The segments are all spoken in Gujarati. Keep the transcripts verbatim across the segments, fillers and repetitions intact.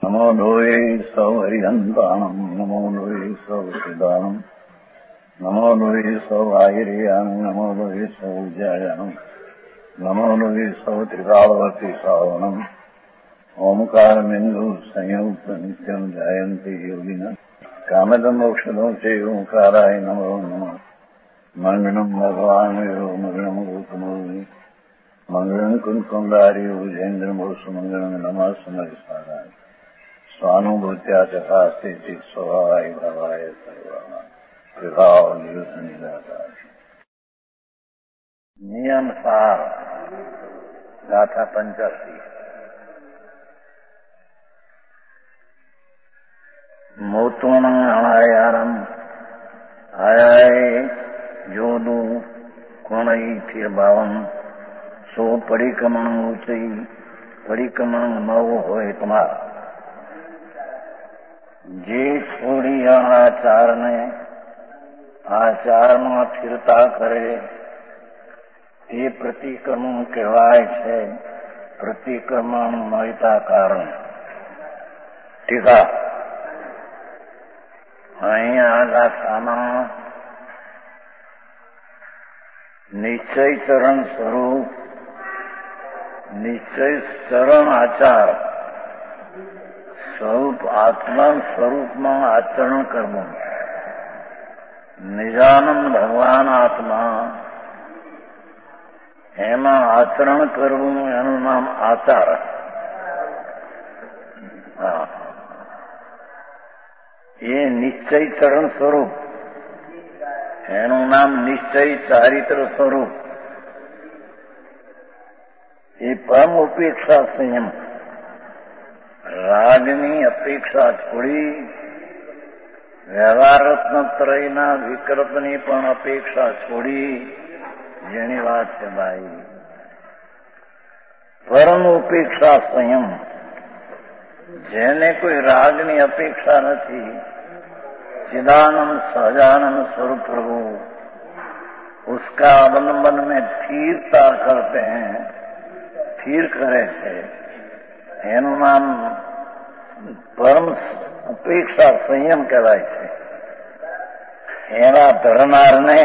नमो लोये सौहरिहन्ताणम् नमो लोये सौहृदानम् नमो लोये सौभागिर्यानम् नमो लोये सौज्यायानम् नमो लोये सौत्रिकालवर्ति सावनम् ओंकारमिन्दु संयुक्त नित्यम् जायन्ति योगिनः कामदम् मोक्षदम् च ओंकाराय नमो नमः मंगलम् भगवान् यो मंगलम् गौतमोऽग्नि मंगलम् कुन्कुण्डारि उजेन्द्रमोसु मंगलम् नमः समरिसाराय स्वानुभूत्या चकास्ते स्वभावाय भावाय सर्वाणां विभाव निदातार। नियम सार गाथा पंचासी। मोतुणं अणायारम आयाए जोदू कोणई थिर बावम सो परिक्रमण ऊंचई परिक्रमण नव होए तुम्हारा। જે છોડી આચારને આચારમાં સ્થિરતા કરે તે પ્રતિક્રમણ કહેવાય છે. પ્રતિક્રમણ મળતા કારણ. ટીકા અહીંયા ગાથામાં નિશ્ચય ચરણ સ્વરૂપ નિશ્ચય ચરણ આચાર સ્વરૂપ આત્મા સ્વરૂપમાં આચરણ કરવું. નિજાનંદ ભગવાન આત્મા એમાં આચરણ કરવું એનું નામ આચાર. એ નિશ્ચય ચરણ સ્વરૂપ એનું નામ નિશ્ચય ચારિત્ર સ્વરૂપ. એ પરમ ઉપેક્ષા સંયમ. રાગની અપેક્ષા છોડી વ્યવહાર રત્નત્રયના વિકલ્પની પણ અપેક્ષા છોડી જેની વાત છે ભાઈ. પરમ ઉપેક્ષા સંયમ. જેને કોઈ રાગની અપેક્ષા નથી. चिदानंद सहजानंद स्वरूप प्रभु उसका अवलंबन में स्थिरता करते हैं. स्थिर करे છે એનું નામ પરમ ઉપેક્ષા સંયમ કહેવાય છે. એના ધરનારને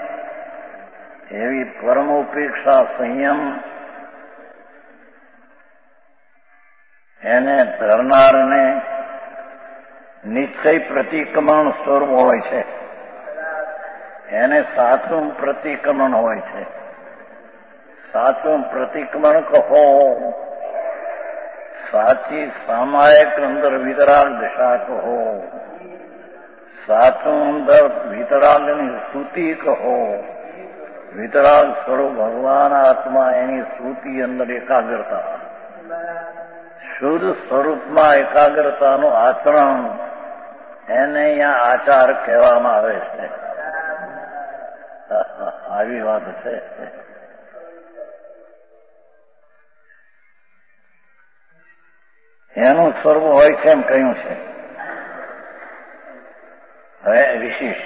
એવી પરમ ઉપેક્ષા સંયમ એને ધરનારને નિશ્ચય પ્રતિક્રમણ સ્વરૂપ હોય છે. એને સાચું પ્રતિક્રમણ હોય છે. સાચું પ્રતિક્રમણ કહો સાચી સામાયિક અંદર વિતરાગ દશા કહો. સાચું અંદર વિતરાગની સ્તુતિ કહો. વિતરાગ સ્વરૂપ ભગવાન આત્મા એની સ્તુતિ અંદર એકાગ્રતા. શુદ્ધ સ્વરૂપમાં એકાગ્રતાનું આચરણ એને અહીંયા આચાર કહેવામાં આવે છે. આવી વાત છે. એનું સ્વરૂપ હોય છે એમ કહ્યું છે. હવે વિશેષ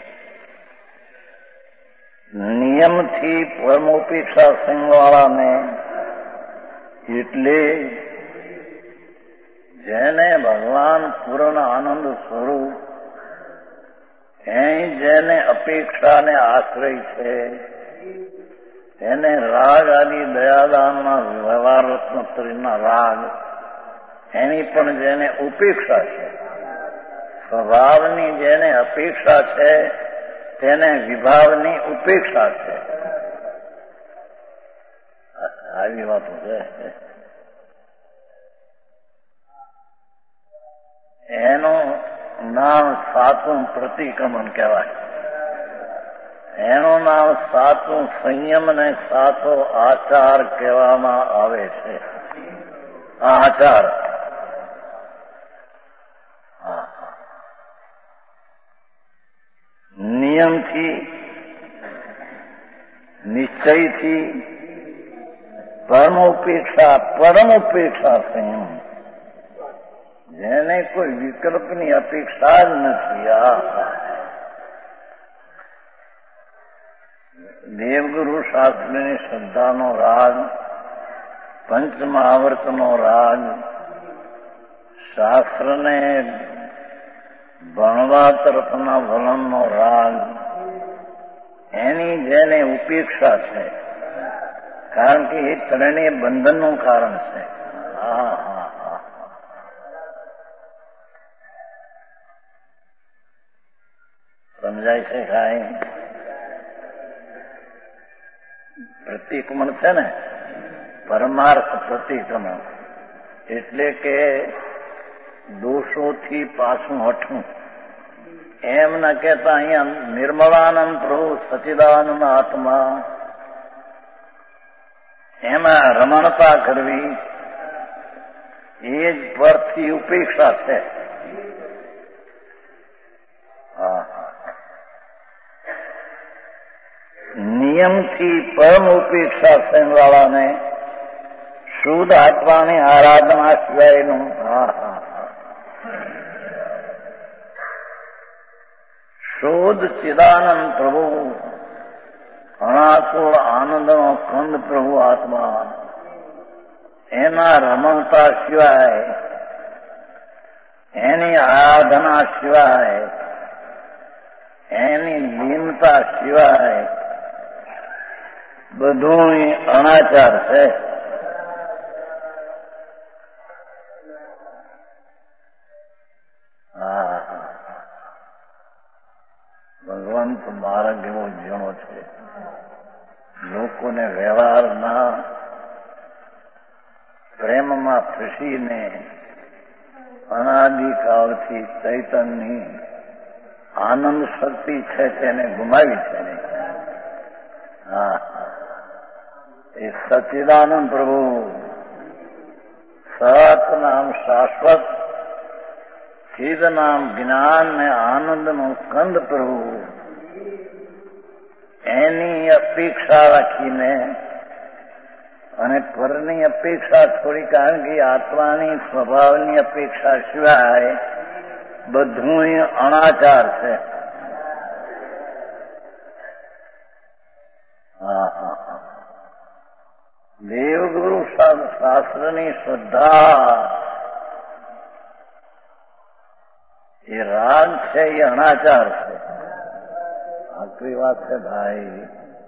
નિયમથી પરમોપેક્ષા સંગવાળાને એટલે જેને ભગવાન પૂર્ણ આનંદ સ્વરૂપ અહીં જેને અપેક્ષાને આશ્રય છે એને રાગ આદિ દયાદાનના વ્યવહાર રત્નત્રયના રાગ એની પણ જેને ઉપેક્ષા છે. સ્વભાવની જેને અપેક્ષા છે તેને વિભાવની ઉપેક્ષા છે. આવી વાતો છે. એનું નામ સાચું પ્રતિક્રમણ કહેવાય. એનું નામ સાચું સંયમ ને સાચો આચાર કહેવામાં આવે છે. આ આચાર નિયમથી નિશ્ચયથી પરમોપેક્ષા પરમોપેક્ષા સંયમ જેને કોઈ વિકલ્પની અપેક્ષા જ નથી. આ દેવગુરુ શાસ્ત્રની શ્રદ્ધાનો રાગ, પંચમહાવર્તનો રાગ, શાસ્ત્રને ભણવા તરફના વલણનો રાગ એની જેને ઉપેક્ષા છે, કારણ કે એ ત્રણેય બંધનનું કારણ છે. હા હા હા સમજાય છે કાંઈ? પ્રતિક્રમણ છે ને, પરમાર્થ પ્રતિક્રમણ એટલે કે દોષોથી પાછું હટવું. એમ ના કહેતા અહીંયા નિર્મળાનંદ પ્રભુ સચિદાનંદ આત્મા એમાં રમણતા કરવી એ જ પરથી ઉપેક્ષા છે. નિયમથી પરમ ઉપેક્ષા થયેવાળાને શુદ્ધ આત્માની આરાધના સિવાયનું હા હા શુદ્ધ ચિદાનંદ પ્રભુ અણાકુળ આનંદનો કંદ પ્રભુ આત્મા એના રમણતા સિવાય, એની આરાધના સિવાય, એની લીનતા સિવાય બધું અનાચાર છે. ભગવંત માર્ગ એવો ઝીણો છે, લોકોને વ્યવહારના પ્રેમમાં ફસીને અનાદિકાળથી ચૈતન્યની આનંદ શક્તિ છે તેને ગુમાવી છે. હા, એ સચ્ચિદાનંદ પ્રભુ સત નામ શાશ્વત, ચિદ નામ જ્ઞાન ને આનંદનો કંદ પ્રભુ એની અપેક્ષા રાખીને અને પરની અપેક્ષા થોડી, કારણ કે આત્માની સ્વભાવની અપેક્ષા સિવાય બધું અનાચાર છે. હા હા હા દેવગુરુ શાસ્ત્રની શ્રદ્ધા એ રાગ છે, એ અનાચાર છે. આખરી વાત છે ભાઈ.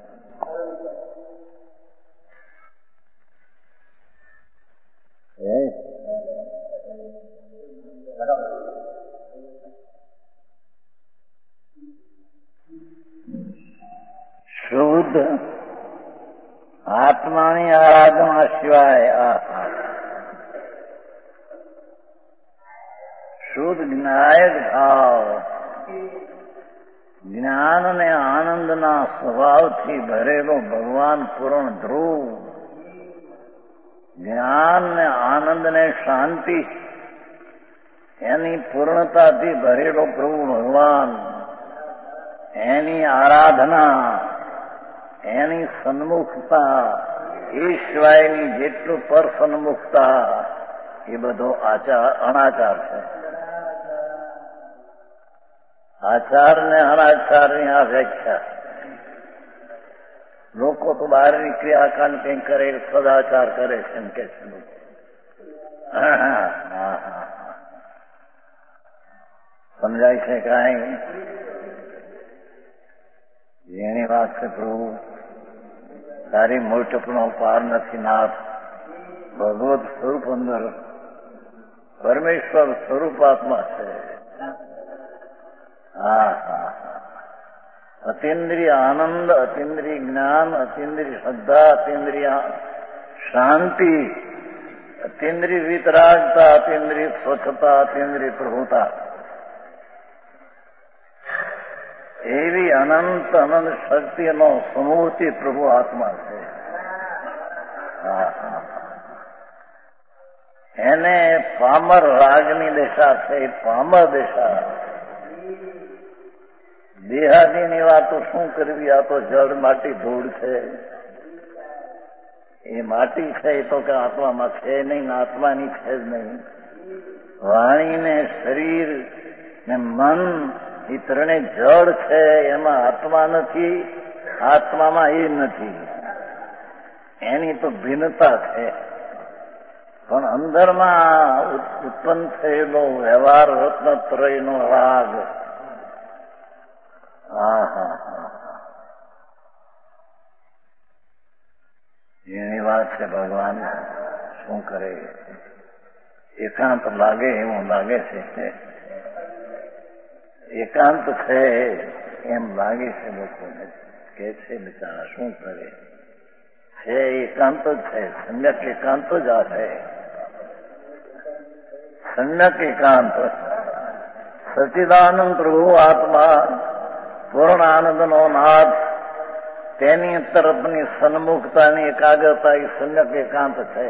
શુદ્ધ આત્માની આરાધના સિવાય આ શુદ્ધ જ્ઞાયક ભાવ, જ્ઞાન અને આનંદના સ્વભાવથી ભરેલો ભગવાન પૂર્ણ ધ્રુવ, જ્ઞાન ને આનંદ ને શાંતિ એની પૂર્ણતાથી ભરેલો પ્રભુ ભગવાન, એની આરાધના, એની સન્મુખતા, એ સિવાયની જેટલું પર સન્મુખતા એ બધો આચાર અનાચાર છે. આચાર ને અનાચારની આ વ્યાખ્યા. લોકો તો બહારની ક્રિયાકાંડ કંઈ કરે, સદાચાર કરે છે એમ કે છે. સમજાય છે કાંઈ? એની વાત છે પ્રભુ તારી મોટપનો પાર નથી નાથ. ભગવત સ્વરૂપ અંદર પરમેશ્વર સ્વરૂપાત્મા છે. હા હા અતિન્દ્રિય આનંદ, અતિન્દ્રિય જ્ઞાન, અતિન્દ્રિય શ્રદ્ધા, અતિન્દ્રિય શાંતિ, અતિન્દ્રિય વિતરાગતા, અતિન્દ્રિય સ્વચ્છતા, અતિન્દ્રિય પ્રભુતા, એવી અનંત અનંત શક્તિનો સમૂહથી પ્રભુ આત્મા છે. એને પામર રાગની દિશા છે, પામર દિશા. દેહાદીની વાતો શું કરવી? આ તો જળ માટી ધૂળ છે. એ માટી છે એ તો કે આત્મામાં છે નહીં, આત્માની છે જ નહીં. વાણી ને શરીર ને મન એ ત્રણે જળ છે, એમાં આત્મા નથી, આત્મામાં એ નથી. એની તો ભિન્નતા છે. પણ અંદરમાં ઉત્પન્ન થયેલો વ્યવહાર રત્નત્રયનો રાગ, હા હા હા એની વાત છે. ભગવાન શું કરે, એકાંત લાગે એવું લાગે છે, એકાંત છે એમ લાગે છે લોકોને, કે છે બિચારા શું કરે છે, એકાંત જ છે, સમ્યક એકાંત જ આ છે, સમ્યક એકાંત. સચિદાનંદ પ્રભુ આત્મા પૂર્ણ આનંદનો નાથ, તેની તરફની સન્મુખતાની એકાગ્રતા એ સમ્યક એકાંત છે.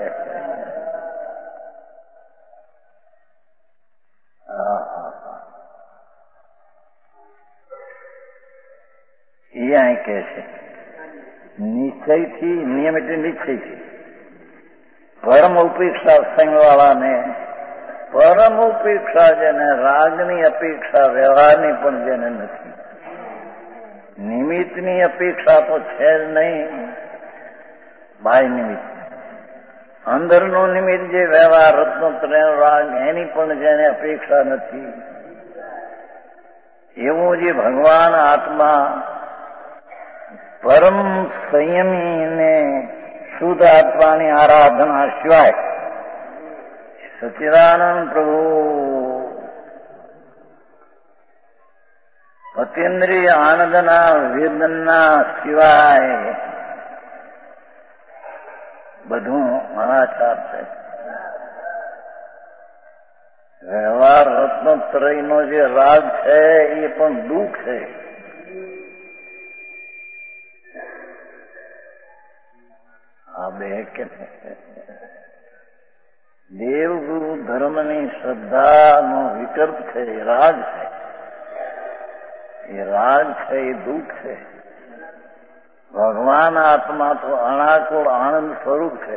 એ અહીં કે છે નિશ્ચયથી, નિયમ એટલે નિશ્ચયથી પરમ ઉપેક્ષા સંગવાળાને, પરમ ઉપેક્ષા જેને રાગની અપેક્ષા વ્યવહારની પણ જેને નથી, નિમિત્તની અપેક્ષા તો છે જ નહીં, બાહ્ય નિમિત્ત, અંદરનું નિમિત્ત જે વ્યવહાર રત્નત્રય રાગ એની પણ જેને અપેક્ષા નથી, એવું જે ભગવાન આત્મા પરમ સંયમી ને શુદ્ધ આત્માની આરાધના સિવાય, સચિદાનંદ પ્રભુ અતિન્દ્રિય આનંદના વેદનના સિવાય બધું અનાચાર છે. વ્યવહાર રત્નત્રયનો જે રાગ છે એ પણ દુઃખ છે. આ બે કે દેવગુરુ ધર્મની શ્રદ્ધાનો વિકલ્પ છે, એ રાગ છે, એ રાગ છે, એ દુઃખ છે. ભગવાન આત્મા તો અનાકુળ આનંદ સ્વરૂપ છે.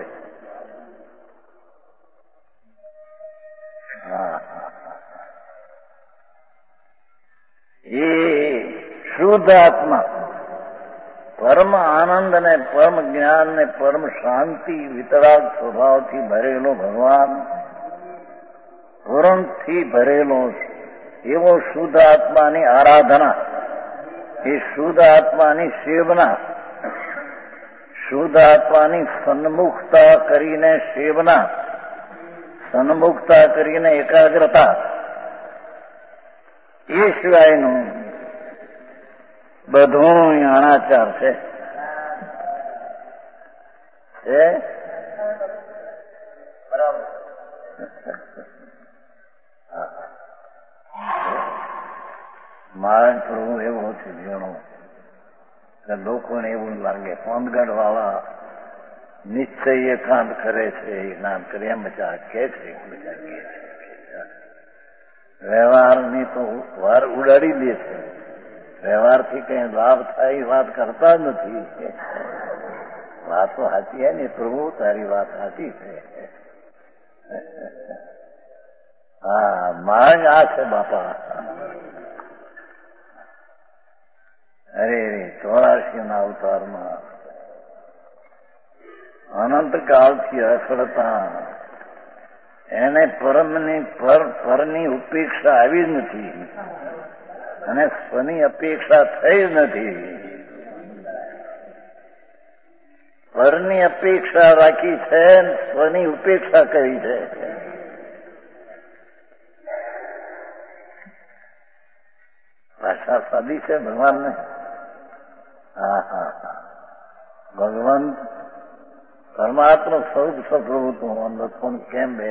હા, એ શુદ્ધ આત્મા પરમ આનંદ ને પરમ જ્ઞાન ને પરમ શાંતિ વિતરાગ સ્વભાવથી ભરેલો ભગવાન, પૂરણથી ભરેલો એવો શુદ્ધ આત્માની આરાધના, એ શુદ્ધ આત્માની સેવના, શુદ્ધ આત્માની સન્મુખતા કરીને સેવના, સન્મુખતા કરીને એકાગ્રતા, એ સિવાયનું બધું અનાચાર છે. છે બરાબર. મારા પ્રભુ એવો છે જેનો લોકોને એવું લાગે પાનગઢ વાળા નિશ્ચય એકાંત કરે છે, એકાંત કરે એમ બધા કે છે, બધા કે છે. વ્યવહારની તો વાર ઉડાડી દે છે, વ્યવહારથી કઈ લાભ થાય વાત કરતા જ નથી. વાતો સાચી હે ને પ્રભુ, તારી વાત સાચી છે. હા, માંગ આ છે બાપા. અરે ચોરાશી ના અવતારમાં અનંત કાળથી અખડતા એને પરમની પર પરની ઉપેક્ષા આવી જ નથી, અને સ્વની અપેક્ષા થઈ જ નથી. પરની અપેક્ષા રાખી છે, સ્વની ઉપેક્ષા કરી છે. ભાષા સાદી છે ભગવાનને. હા હા હા, ભગવાન પરમાત્મા સ્વરૂપ સ્વપ્રભુ તું અંદર પણ કેમ બે?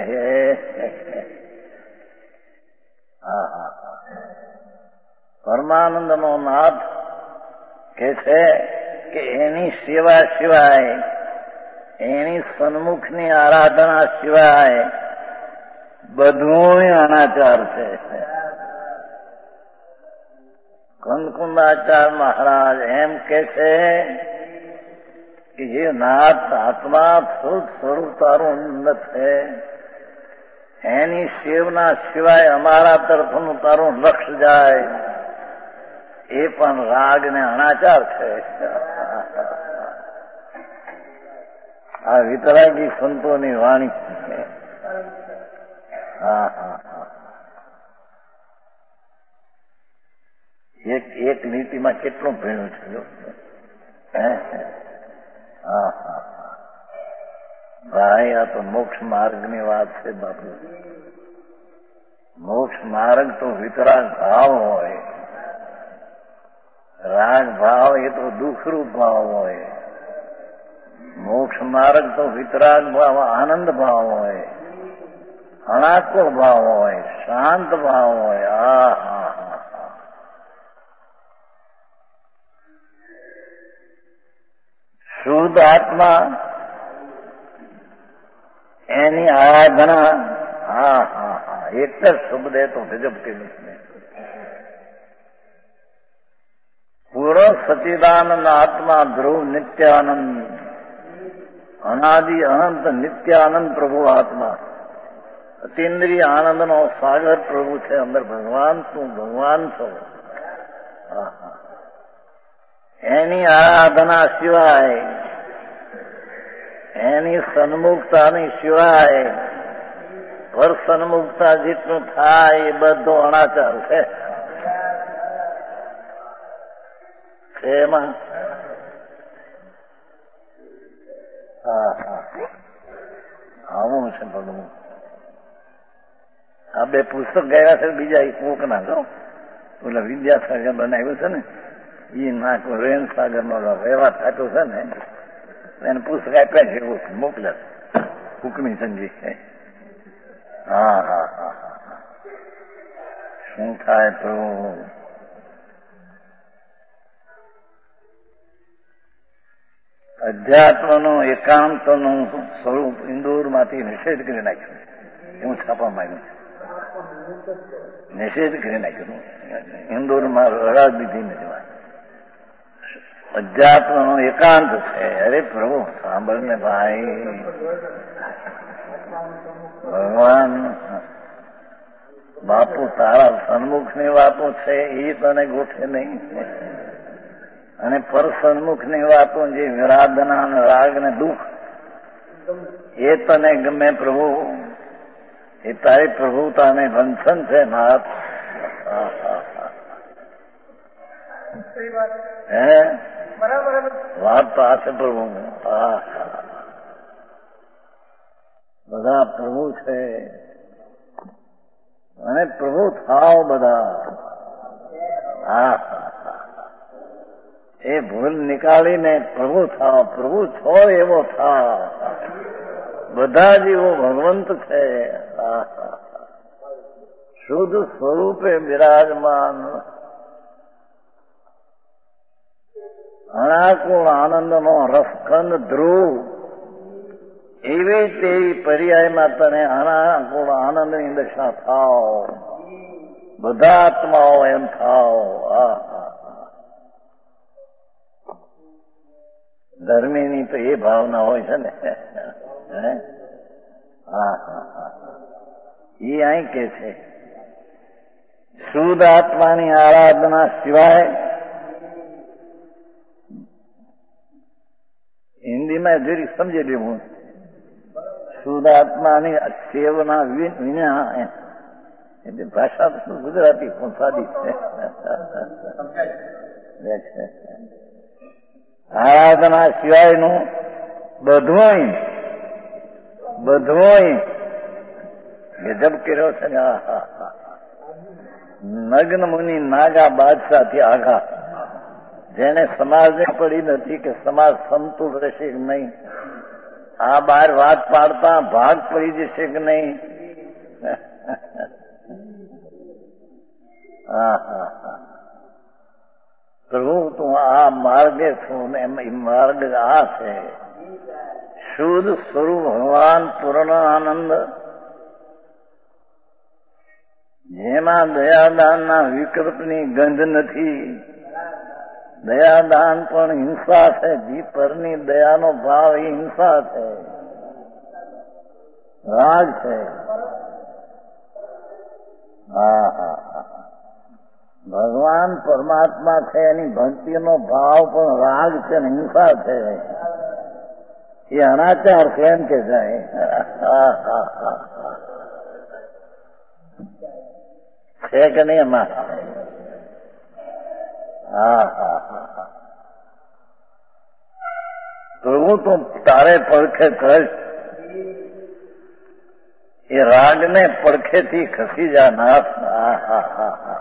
હા હા હા, પરમાનંદ નો નાથ કે છે કે એની સેવા સિવાય, એની સન્મુખની આરાધના સિવાય બધું અનાચાર છે. કંદકુંદાચાર્ય મહારાજ એમ કે છે કે જે નાથ આત્મા શુદ્ધ સ્વરૂપ તારું ઉન્નત છે, એની સેવના સિવાય અમારા તરફનું તારું લક્ષ્ય જાય એ પણ રાગ ને અનાચાર છે. આ વિતરાગી સંતોની વાણી છે. હા હા હા એક એક નીતિમાં કેટલું ભેળું છે. હા હા ભાઈ આ તો મોક્ષ માર્ગની વાત છે બાપુ. મોક્ષ માર્ગ તો વિતરાગ ભાવ હોય, રાગ ભાવ એ તો દુઃખરૂપ ભાવ હોય. મોક્ષ માર્ગ તો વિતરાગ ભાવ આનંદ ભાવ હોય, અણાકુળ ભાવ હોય, શાંત ભાવ હોય. આ હા હા હા શુદ્ધ આત્મા એની આરાધના. હા હા હા એક જ શબ્દ એ તો ગજબ કે નથી. પૂરો સચિદાનંદ આત્મા ધ્રુવ નિત્યાનંદ અનાદિ અનંત નિત્યાનંદ પ્રભુ આત્મા અતિન્દ્રિય આનંદ નો સાગર પ્રભુ છે. અંદર ભગવાન તું ભગવાન છો. એની આરાધના સિવાય, એની સન્મુખતાની સિવાય પર સન્મુખતા જેટલું થાય એ બધો અણાચાર છે. એમાં હા હા આવું છે બધું. આ બે પુસ્તક ગયા છે બીજા એક કોક ના જો ઓલા વિદ્યાસાગર બનાવ્યું છે ને એ નાખો રેન સાગર નો વ્યવહાર થતો છે ને એને પુસ્તક આપ્યા છે એવું મોકલ્યા હુકમી સંજી. હા હા હા હા શું થાય તો અધ્યાત્મનું એકાંતનું સ્વરૂપ ઇન્દોર માંથી નિષેધ કરી નાખ્યું. એવું છાપવામાં આવ્યું. નિષેધ કરી નાખ્યું. ઇન્દોરમાં રડા દીધી નથી. અધ્યાત્મનો એકાંત છે. અરે પ્રભુ સાંભળ ને ભાઈ, ભગવાન બાપુ તારા સન્મુખની વાતો છે એ તને ગોઠે નહીં, અને પર સન્મુખની વાતો જે વિરાધના અને રાગ ને દુઃખ એ તને ગમે પ્રભુ. એ તારી પ્રભુતાને બંધન છે નાથ. હે વાત તો આ છે પ્રભુ. હા બધા પ્રભુ છે અને પ્રભુ થાવ બધા. હા એ ભૂલ નીકાળીને પ્રભુ થાવ. પ્રભુ છો એવો થાવ. બધા જીવો ભગવંત છે. શુદ્ધ સ્વરૂપે બિરાજમાન અણાકુળ આનંદનો રસખંડ ધ્રુવ એવી તેવી પર્યાયમાં તને અણાકુળ આનંદની દશા થાવ. બધા આત્માઓ એમ થાવ. આ ધર્મીની તો એ ભાવના હોય છે ને. હા હા હા એ અહીં કે છે શુદ્ધ આત્માની આરાધના સિવાય. હિન્દીમાં જરી સમજી લેવું. શુદ્ધ આત્માની સેવના વિના એટલે ભાષા તો ગુજરાતી પણ સાદી છે. આરાધના સિવાયનું બધું બધું ગજબ કર્યો છે ને. નગ્ન મુનિ નાગા બાદશાહથી આઘા. જેને સમાજને પડી નથી કે સમાજ સમતુલ રહેશે કે નહીં, આ બાર વાત પાડતા ભાગ પડી જશે કે નહીં. હા હા હા પ્રભુ તું આ માર્ગે છું ને એમ માર્ગ આ છે. શુદ્ધ સ્વરૂપ ભગવાન પૂર્ણ આનંદ જેમાં દયાદાનના વિકલ્પની ગંધ નથી. દયાદાન પણ હિંસા છે. જી પરની દયાનો ભાવ એ હિંસા છે, રાગ છે. હા હા હા ભગવાન પરમાત્મા છે એની ભક્તિનો ભાવ પણ રાગ છે ને હિંસા છે. એ અનાચાર છે એમ કે જાય. હા હા હા છે કે નહીં એમાં? હા હા હા. પ્રભુ તું તારે પડખે કર, એ રાગને પડખેથી ખસી જા નાથ. હા હા હા હા.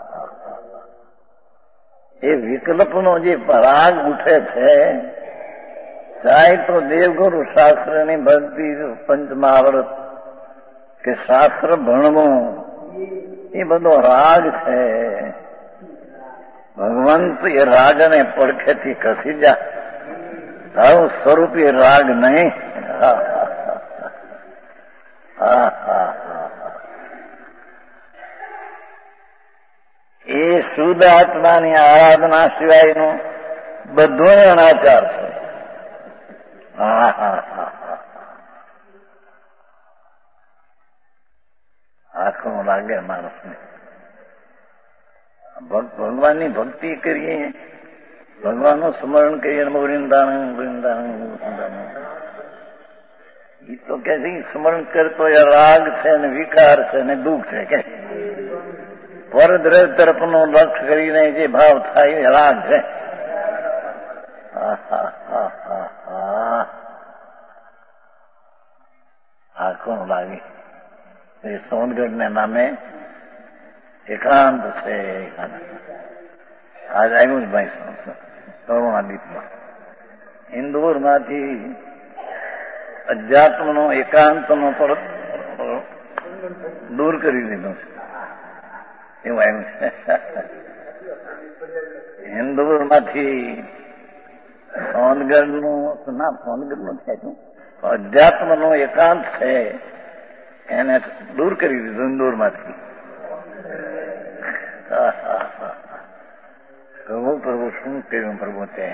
એ વિકલ્પનો જે રાગ ઉઠે છે, ચાહે તો દેવગુરુ શાસ્ત્રની ભક્તિ પંચમહાવૃત કે શાસ્ત્ર ભણવું, એ બધો રાગ છે. ભગવંત એ રાગને પડખેથી ખસી જા, તારું સ્વરૂપ એ રાગ નહીં. હા હા હા. એ શુદ્ધ આત્માની આરાધના સિવાયનું બધું અનાચાર છે. હા હા હા. આખું લાગે માણસને. ભગવાનની ભક્તિ કરીએ, ભગવાનનું સ્મરણ કરીએ, વૃંદાવન વૃંદાવન વૃંદાવન. એ તો કે સ્મરણ કરતો એ રાગ છે ને વિકાર છે ને દુઃખ છે કે પરદ્રવ તરફનો લક્ષ કરીને જે ભાવ થાય એ રાગ છે. આ કોણ લાગે? એ સોનગઢને નામે એકાંત છે. આજ આવ્યું જ ભાઈ કરુણાદીપમાં ઇન્દોર માંથી અધ્યાત્મનો એકાંતનો પર દૂર કરી દીધો છે. એવું આવ્યું છે. ઇન્દોર માંથી સોનગઢ નું ના સોનગઢ નું થયું અધ્યાત્મનો એકાંત છે એને દૂર કરી દીધું ઇન્દોર માંથી. પ્રભુ પ્રભુ શું કહ્યું પ્રભુ તે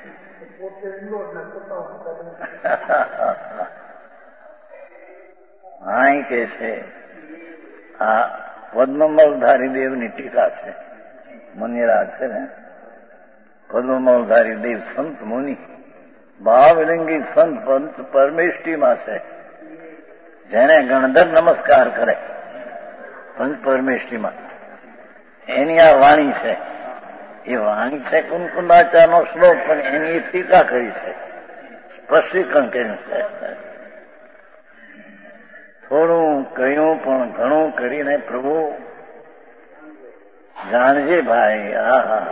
હા કે છે આ પદ્મમલધારી દેવની ટીકા છે. મુનિરાજ છે ને પદ્મમલધારી દેવ સંત મુનિ ભાવલિંગી સંત પંચ પરમેષ્ટિમાં છે. જેને ગણધર નમસ્કાર કરે પંચ પરમેષ્ટિમાં એની આ વાણી છે. એ વાણી છે કુંકુંદાચાર્યનો શ્લોક, પણ એની ટીકા કરી છે, સ્પષ્ટીકરણ કર્યું છે. થોડું કહ્યું પણ ઘણું કરીને પ્રભુ જાણજે ભાઈ. હા હા.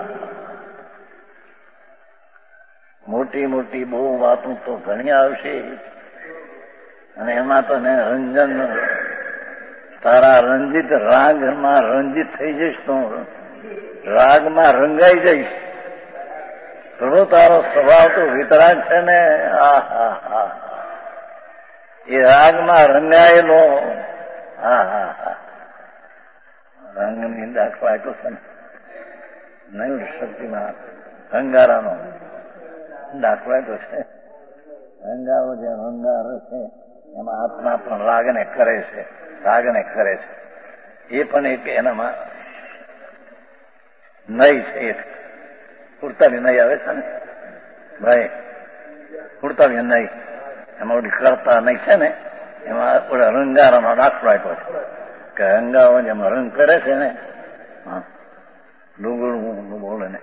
મોટી મોટી બહુ વાતો તો ઘણી આવશે અને એમાં તો ને રંજન તારા રંજિત રાગમાં રંજિત થઈ જઈશ તો રાગમાં રંગાઈ જઈશ. પ્રભુ તારો સ્વભાવ તો વિતરાગ છે ને. આ હા હા. એ રાગમાં રંગાયેલો. હા હા હા. રંગની દાખલા તો છે ને નહીં શક્તિમાં રંગારાનો દાખલા તો છે. રંગારો જે રંગારો છે એમાં આત્મા પણ રાગને કરે છે, રાગને કરે છે. એ પણ એક એનામાં નઈ છે. એક કુર્તાની નઈ આવે છે ને ભાઈ, કુર્તાની નઈ એમાં ઓલી કરતા નઈ છે ને એમાં ઓલા રંગારાનો દાખલો આપ્યો છે કે રંગારો જેમાં રંગ કરે છે ને ડુંગળું બોલે ને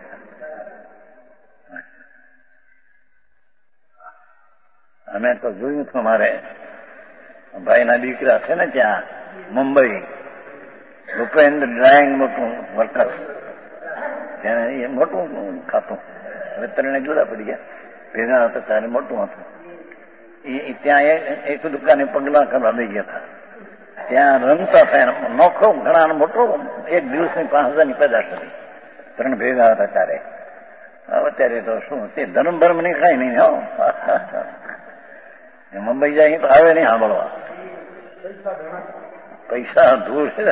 અમે તો જોયું હતું. મારે ભાઈના દીકરા છે ને ત્યાં મુંબઈ ભૂપેન્દ્ર ડ્રાઇંગ મોટું વર્કર એને એ મોટું ખાતું. હવે ત્રણે જુદા પડી ગયા. ભેગા હતા ત્યારે મોટું હતું. એ ત્યાં એક દુકાને પગલા કરવા લઈ ગયા હતા. ત્યાં રમતા હતા. નોખો ઘણા મોટો એક દિવસની પાંચ હજારની પેદાશ હતી. ત્રણ ભેગા હતા ત્યારે. અત્યારે તો શું તે ધર્મ ભર્મ ની કઈ નહીં. હો મુંબઈ જાય તો આવે નહીં સાંભળવા. પૈસા દૂર છે.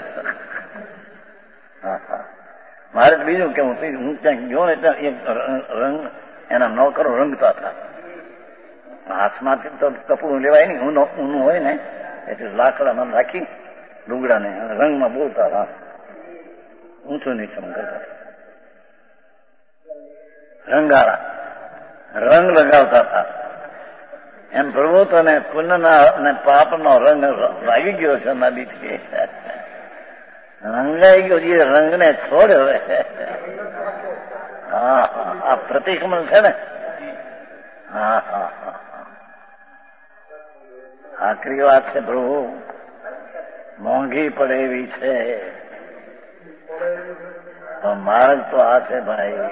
હા હા. મારે બીજું કેવું હું ક્યાંક ગયો ને ત્યાં એક રંગ એના નોકરો રંગતા હતા. હાથમાંથી તો કપડું લેવાય નહીં. ઊનું ઊનું હોય ને એટલે લાકડામાં રાખી ડુંગળાને રંગમાં બોલતા હતા. ઊંચું નીચું કરતા રંગારા રંગ લગાવતા હતા. એમ પ્રભુ તને પુણ્યના અને પાપનો રંગ લાગી ગયો છે નદીથી. રંગાઈ ગયો જે રંગને છોડ હવે. હા હા આ પ્રતિક્રમણ છે ને. હા હા હા આખરી વાત છે પ્રભુ, મોંઘી પડે એવી છે તો માર્ગ તો આ છે ભાઈ.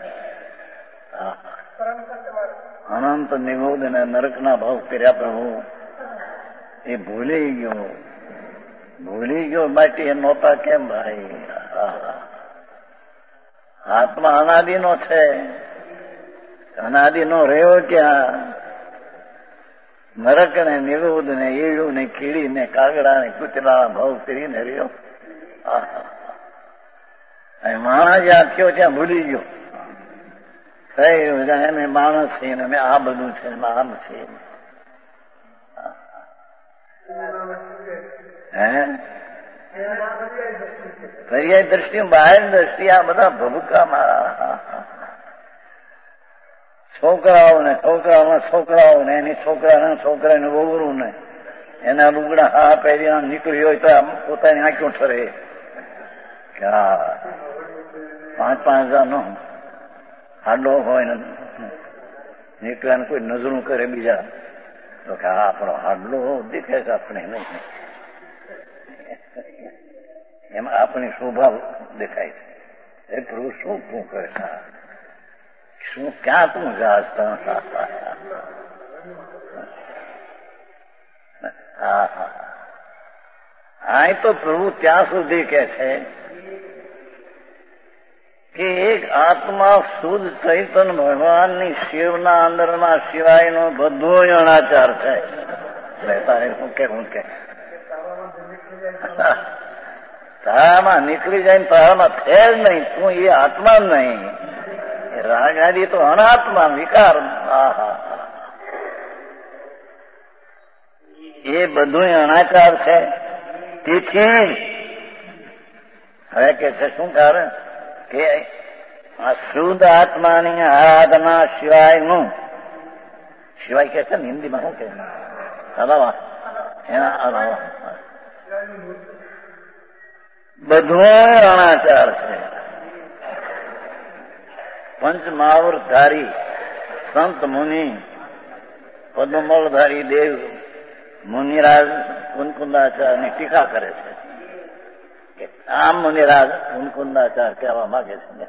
અનંત નિગોદ અને નરકના ભાવ કર્યા પ્રભુ, એ ભૂલી ગયો ભૂલી ગયો બાકી એ નહોતા કેમ ભાઈ. આત્મા અનાદિનો છે, અનાદિનો રહ્યો ક્યાં? નરક ને નિરોધ ને ઈડું ને કીડી ને કાગડા ને કૂતરા ભાવ કરીને રહ્યો. માણસ જ્યાં થયો ત્યાં ભૂલી ગયો. થઈ અમે માણસ છીએ ને અમે આ બધું છે આમ છે. હે પર્યાય દ્રષ્ટિ બહાર દ્રષ્ટિ આ બધા ભભૂકા મારા છોકરાઓ ને છોકરાઓના છોકરાઓ ને એની છોકરાના છોકરાને વગરું ને એના લુગડા હા પહેરી નીકળી હોય તો આમ પોતાની આંખો ઠરે કે હા પાંચ પાંચ હજાર નો હાડો હોય ને નીકળ્યાને કોઈ નજરું કરે બીજા તો કે હા આપણો હાડલો દેખાય છે આપણે નહીં, એમાં આપણી શોભા દેખાય છે. એ પ્રભુ શું તું કરે શું ક્યાં તું જાસ? હા હા આ તો પ્રભુ ત્યાં સુધી કે છે કે એક આત્મા શુદ્ધ ચૈતન ભગવાનની શિવના અંદરના સિવાયનો બધો અણાચાર છે. તારે શું કે હું કે તારામાં નીકળી જાય ને તારામાં છે જ નહીં, તું એ આત્મા જ નહીં. રાગ આદિ તો અનાત્મા વિકાર. એ બધું અનાચાર છે. તેથી હવે કે છે શું કારણ કે આ શુદ્ધ આત્માની આરાધના સિવાયનું, સિવાય કે છે ને હિન્દીમાં શું કે અલાવા એના અલાવા બધું અનાચાર છે. પંચમહાવરધારી સંત મુનિ પદ્મમલધારી દેવ મુનિરાજ કુનકુંદાચારની ટીકા કરે છે. આમ મુનિરાજ કુનકુંદાચાર કહેવા માંગે છે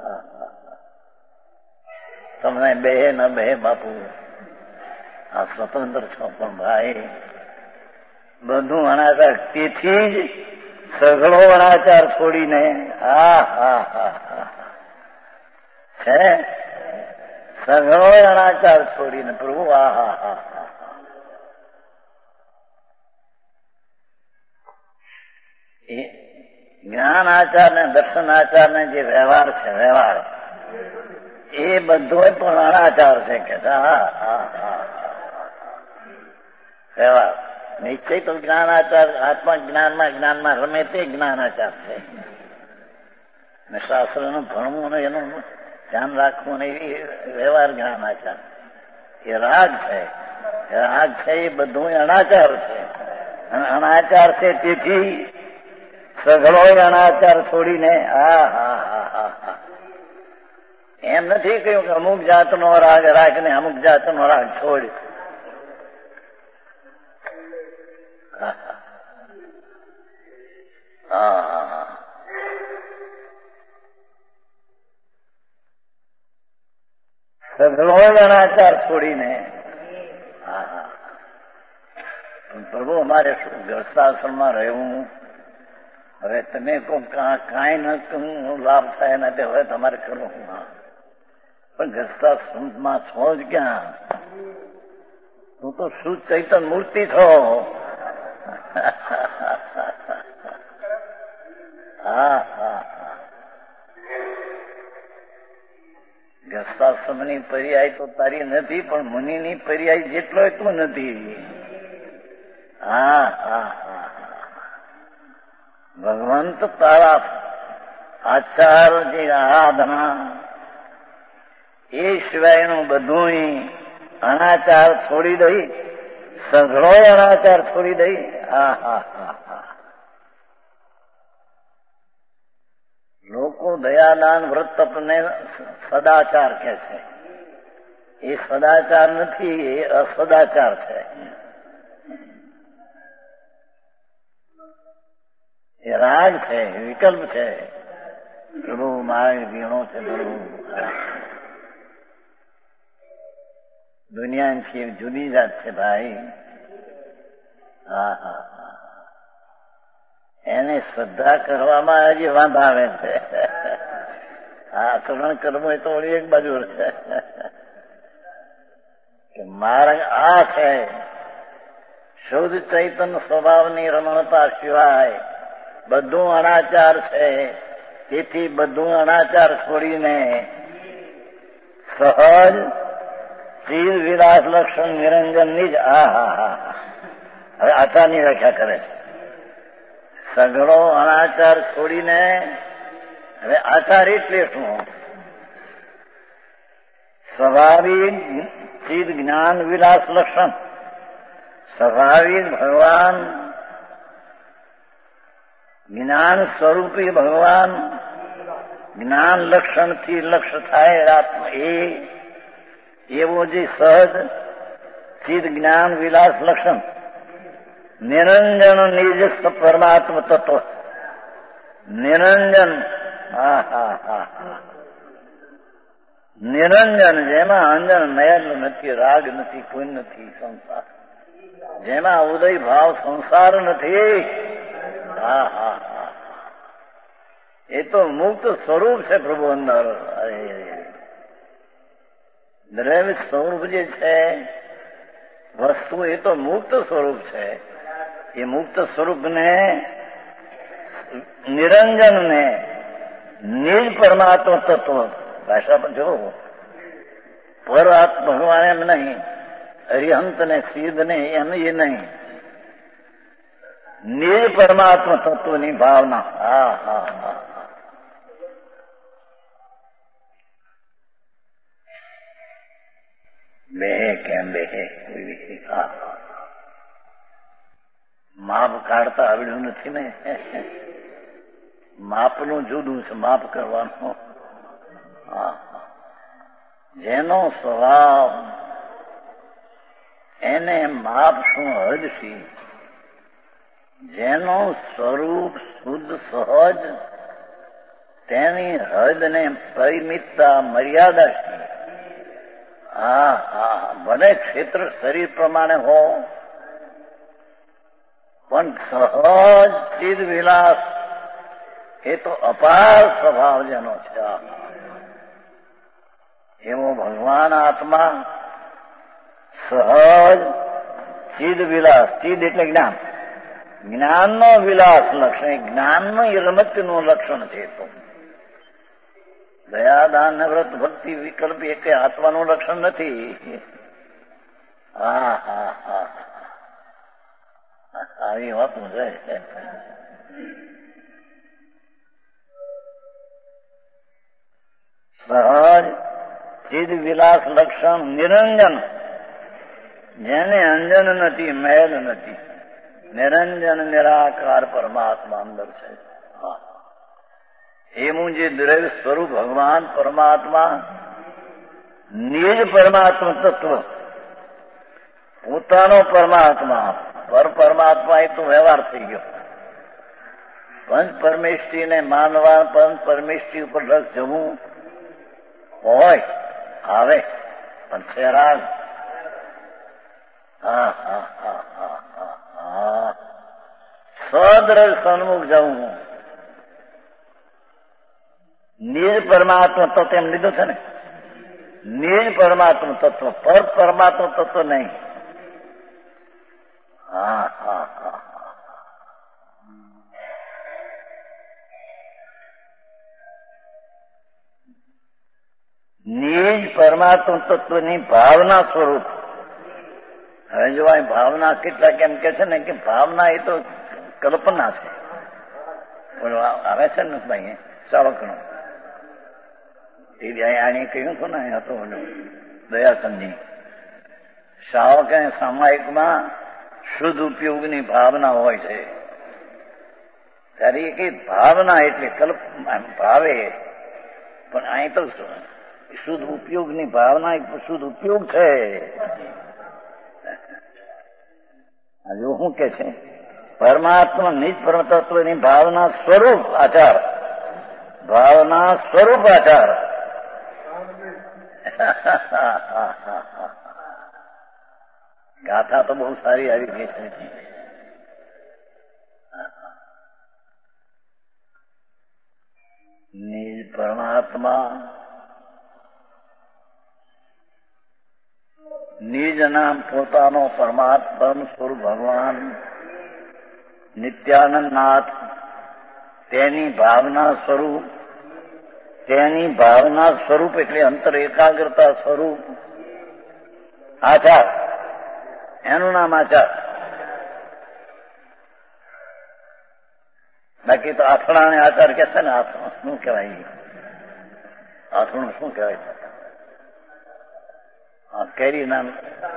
તમને બે ન બે બાપુ આ સ્વતંત્ર છો પણ ભાઈ બધું અનાચાર. તેથી જ સઘળો અનાચાર છોડીને હા હા હા હા છે સઘળો અનાચાર છોડીને પ્રભુ આ હા હા હા એ જ્ઞાન આચાર ને દર્શન આચાર ને જે વ્યવહાર છે વ્યવહાર એ બધો પણ અનાચાર છે કે હા હા હા વ્યવહાર નિશ્ચય તો જ્ઞાન આચાર આત્મા જ્ઞાનમાં જ્ઞાનમાં રમે તે જ્ઞાન આચાર છે. ને શાસ્ત્રનું ભણવું ને એનું ધ્યાન રાખવું ને એ વ્યવહાર જ્ઞાન આચાર એ રાગ છે. રાગ છે એ બધું અનાચાર છે. અનાચાર છે તેથી સઘળો અનાચાર છોડીને હા હા હા હા હા એમ નથી કહ્યું કે અમુક જાતનો રાગ રાખને અમુક જાતનો રાગ છોડ. હા હા સઘળો અનાચાર છોડીને હા હા પ્રભુ અમારે શું ગ્રસ્તાશ્રમમાં રહેવું. હવે તમે કહો કાંઈ ન લાભ થાય નથી હવે તમારે કરવું પણ ગ્રસ્તાશ્રમમાં છો જ ક્યાં? તું તો શુદ્ધ ચૈતન મૂર્તિ છો. હા હા ગ્રસ્તાશ્રમની પર્યાય તો તારી નથી પણ મુનિની પર્યાય જેટલો એટલું નથી. હા હા હા ભગવંત તારા આચાર જે આરાધના એ સિવાયનું બધું અનાચાર છોડી દઈ સઘળો અનાચાર છોડી દઈ. હા હા હા હા લોકો દયાદાન વ્રત તપને સદાચાર કહે છે. એ સદાચાર નથી, એ અસદાચાર છે. એ રાગ છે, વિકલ્પ છે. પ્રભુ મારે વીણો છે. પ્રભુ દુનિયાથી એક જુદી જાત છે ભાઈ. હા હા હા, એને શ્રદ્ધા કરવામાં હજી વાંધા આવે છે. આ શ્રવણ કરવું એ તો વળી એક બાજુ છે કે માર્ગ આ છે. શુદ્ધ ચૈતન્ય સ્વભાવની રમણતા સિવાય બધું અનાચાર છે. તેથી બધું અનાચાર છોડીને સહજ ચીર વિલાસ લક્ષણ નિરંજનની જ આ હા હા હવે આચારની વ્યાખ્યા કરે છે. સઘળો અનાચાર છોડીને હવે આચાર એટલે શું? સ્વાભાવિક ચિદ જ્ઞાન વિલાસ લક્ષણ. સ્વાભાવિક ભગવાન, જ્ઞાન સ્વરૂપી ભગવાન, જ્ઞાન લક્ષણથી લક્ષ્ય થાય આત્મા, એ એવો જે સહજ ચિદ જ્ઞાન વિલાસ લક્ષણ નિરંજન નિજ પરમાત્મ તત્વ. નિરંજન, હા હા હા હા, નિરંજન જેમાં અંજન નયન નથી, રાગ નથી, કોઈ નથી, સંસાર જેમાં ઉદય ભાવ સંસાર નથી. હા હા હા, એ તો મુક્ત સ્વરૂપ છે પ્રભુ અંદર. દ્રવ્ય સ્વરૂપ જે છે વસ્તુ, એ તો મુક્ત સ્વરૂપ છે. એ મુક્ત સ્વરૂપને, નિરંજનને નિજ પરમાત્મા તત્વ, ભાષા પર જો પર ભગવાન એમ નહીં, અરિહંત ને સિદ્ધ ને એમ એ નહીં, નિજ પરમાત્મા તત્વની ભાવના. હા હા હા, બે કેમ બે હા, માપ કાઢતા આવડ્યું નથી ને. માપનું જુદું છે, માપ કરવાનું. જેનો સ્વભાવ એને માપ શું હદશી, જેનું સ્વરૂપ શુદ્ધ સહજ તેની હદને પરિમિતતા મર્યાદા છે. હા હા, ભલે ક્ષેત્ર શરીર પ્રમાણે હો, પણ સહજ ચિદ વિલાસ એ તો અપાર સ્વભાવ જેનો છે. એવો ભગવાન આત્મા સહજ ચિદ વિલાસ. ચિદ એટલે જ્ઞાન, જ્ઞાનનો વિલાસ લક્ષણ, જ્ઞાનનું રમતનું લક્ષણ છે. તો દયાદાન વ્રત ભક્તિ વિકલ્પ એ કઈ આત્માનું લક્ષણ નથી. હા હા હા, આવી વાત છે. સહજ ચિદ વિલાસ લક્ષણ નિરંજન, જેને અંજન નથી, મેલ નથી, નિરંજન નિરાકાર પરમાત્મા અંદર છે. એનું જે દ્રવ્ય સ્વરૂપ ભગવાન પરમાત્મા, નિજ પરમાત્મા તત્વ, પોતાનો પરમાત્મા, પર પરમાત્મા એ તો વ્યવહાર થઈ ગયો. પંચ પરમેષ્ઠિને માનવા, પંચ પરમેષ્ઠિ ઉપર લક્ષ જવું હોય આવે, પણ છે રાગ. હા હા હા હા હા હા, સદ્રવ્ય સન્મુખ જવું, નિજ પરમાત્મા તત્વ એમ લીધું છે ને. નિજ પરમાત્મા તત્વ, પર પરમાત્મા તત્વ નહીં. હા હા હા, નિજ પરમાત્મા તત્વની ભાવના સ્વરૂપ. હવે જો આ ભાવના કેટલાક એમ કે છે ને કે ભાવના એ તો કલ્પના છે. આવે છે ને ભાઈ ચાવકનો આને કહ્યું હતું ને હતું દયાચંદજી શાવક અને સામાયિકમાં શુદ્ધ ઉપયોગની ભાવના હોય છે. ત્યારે એ કઈ ભાવના એટલે કલ્પ ભાવે, પણ અહીં તો શુદ્ધ ઉપયોગની ભાવના એક શુદ્ધ ઉપયોગ છે. હજુ શું કે છે? પરમાત્મા નિજ પરમ તત્વની ભાવના સ્વરૂપ આચાર, ભાવના સ્વરૂપ આચાર. ગાથા તો બહુ સારી આવી ગઈ છે. નિજ પરમાત્મા નિજ નામ પોતાનો પરમાત્મા સ્વરૂપ ભગવાન નિત્યાનંદ નાથ, તેની ભાવના સ્વરૂપ, તેની ભાવના સ્વરૂપ એટલે અંતર એકાગ્રતા સ્વરૂપ આચાર, એનું નામ આચાર. બાકી તો આથણાને આચાર કે છે ને, આથણું શું કહેવાય? આથણું શું કહેવાય? કેરી નામ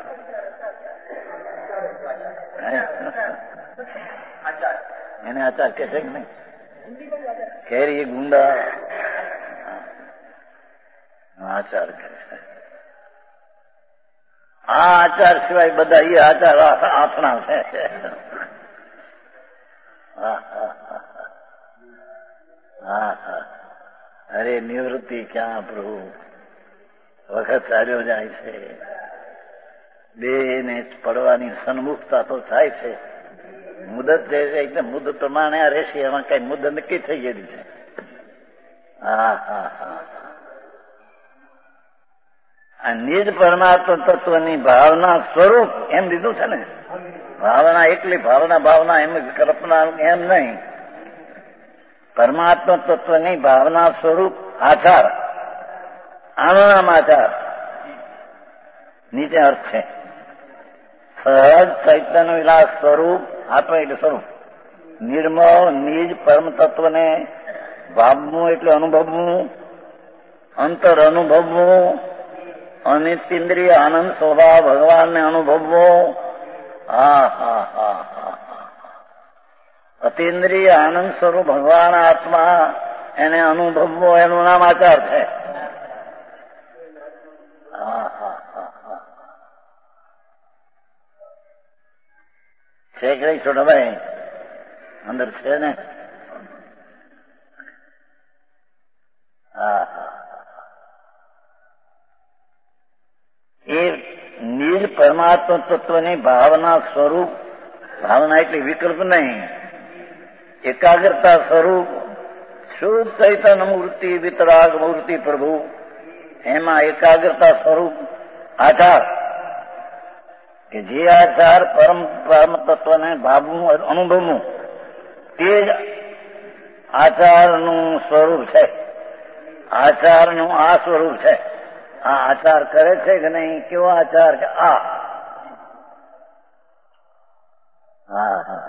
એને આચાર કે છે કે નહીં? કેરી ગુંડા આચાર કે છે. આ આચાર સિવાય બધા એ આચાર આથણા છે. હા હા, અરે નિવૃત્તિ ક્યાં પ્રભુ, વખત ચાલ્યો જાય છે. બે ને પડવાની સન્મુખતા તો થાય છે. મુદત જે છે મુદત પ્રમાણે આ રહેશે, એમાં કઈ મુદત નક્કી થઈ ગયેલી છે. હા હા હા, આ નિજ પરમાત્મા તત્વની ભાવના સ્વરૂપ એમ લીધું છે ને. ભાવના એકલી ભાવના ભાવના એમ કલ્પના એમ નહીં. પરમાત્મા તત્વની ભાવના સ્વરૂપ આચાર, આનો નામ આચાર. નીચે અર્થ છે સહજ ચૈતન્ય વિલાસ સ્વરૂપ, આત્મા એટલે સ્વરૂપ. નિર્મળ નિજ પરમ તત્વને ભાવવું એટલે અનુભવવું, અંતર અનુભવવું, અનિત્યેન્દ્રિય આનંદ સ્વભાવ ભગવાનને અનુભવવો. હા હા હા હા, અતિન્દ્રિય આનંદ સ્વરૂપ ભગવાન આત્મા એને અનુભવવો, એનું નામ આચાર છે. હા હા હા હા, છે કઈ છોટાભાઈ અંદર છે ને? હા હા, એ નિજ પરમાત્મા તત્વની ભાવના સ્વરૂપ, ભાવના એટલે વિકલ્પ નહીં, એકાગ્રતા સ્વરૂપ શુદ્ધ ચૈતન્ય મૂર્તિ, વિતરાગ મૂર્તિ પ્રભુ, એમાં એકાગ્રતા સ્વરૂપ આચાર, કે જે આચાર પરમ પરમ તત્વને ભાવવું અનુભવવું, તે જ આચારનું સ્વરૂપ છે. આચારનું આ સ્વરૂપ છે. આ આચાર કરે છે કે નહીં? કેવો આચાર? કે આ હા હા,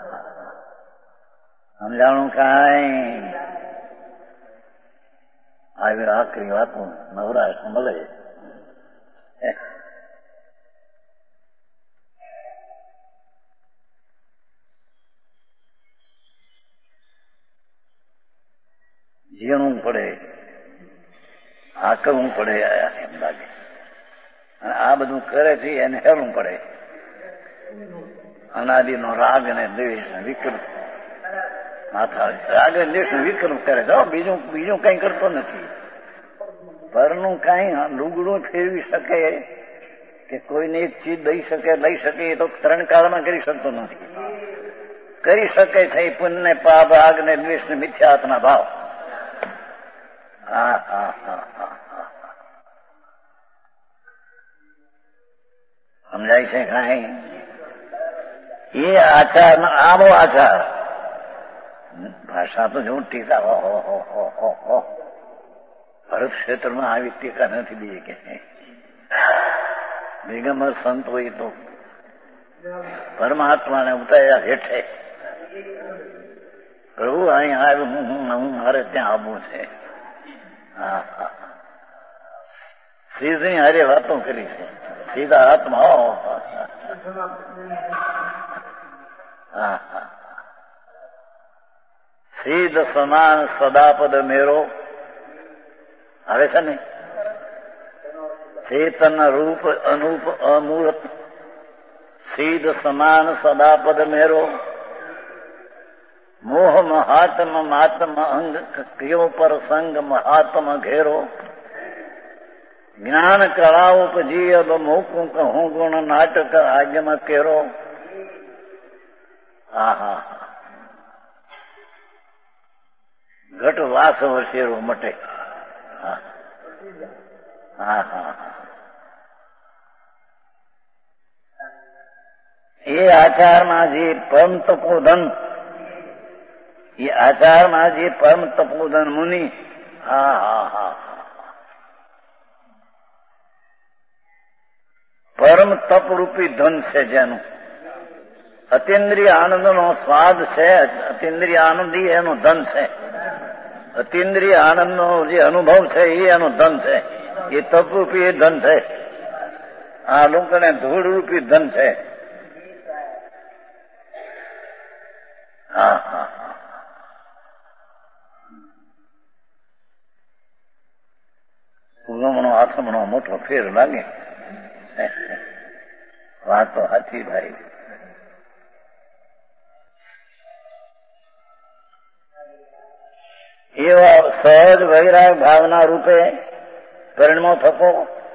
સમજાણું કાંઈ? આવી આખરી વાતો નવરાશ મળે. જીણવું પડે, આકરવું પડે એમ લાગે. અને આ બધું કરે છે એને હેરવું પડે. અનાદિનો રાગ અને દ્વેષ વિકલ્પ માથા, રાગ અને દ્વેષ વિકલ્પ કરે છે. બીજું બીજું કઈ કરતો નથી. પરનું કઈ લુગડું ફેરવી શકે કે કોઈને એક ચીજ દઈ શકે, લઈ શકે, એ તો ત્રણ કાળમાં કરી શકતો નથી. કરી શકે છે એ પુણ્ય પાપ રાગ ને દ્વેષ ને મિથ્યાત્મા ભાવ. હા હા હા હા, સમજાય છે કાંઈ? એ આચાર આવો આચાર. ભાષા તો જો ટીકા, હો હો હો હો હો, ભરત ક્ષેત્રમાં આવી ટીકા નથી દે કે દિગંબર સંત હોય તો પરમાત્માને ઉતાર્યા હેઠે પ્રભુ અહીં આવ્યું, હું હું મારે ત્યાં આવવું છે. હા હા, સીધી હારે વાતો કરી છે, સીધા આત્મા. હા હા, સીધ સમાન સદાપદ મેરો આવે છે ને, ચેતન રૂપ અનુપ અમૂર્ત સીધ સમાન સદાપદ મેરો, મોહ મહાત્મ માત્મ અંગ કયો પર સંગ મહાત્મ ઘેરો, જ્ઞાન કળા ઉપજી અબ મૂકું કહું ગુણ નાટક આજ્ઞ કેરો. હા હા ઘટ વાસ વસેરો મટે. હા હા હા એ આચારમાં જે પરમ તપોધન, એ આચારમાં જે પરમ તપોધન મુનિ, હા હા હા પરમ તપરૂપી ધન છે જેનું અતિન્દ્રિય આનંદનો સ્વાદ છે, અતિન્દ્રિય આનંદી એનું ધન છે, અતિન્દ્રિય આનંદનો જે અનુભવ છે એ એનું ધન છે, એ તપરૂપી એ ધન છે. આ લોકોને ધૂળરૂપી ધન છે. હા હા ઉગમણો આથમણો મોટો ફેર લાગે. વાત તો સાચી ભાઈ. એવા સહજ વૈરાગ ભાવના રૂપે પરિણમો થકો,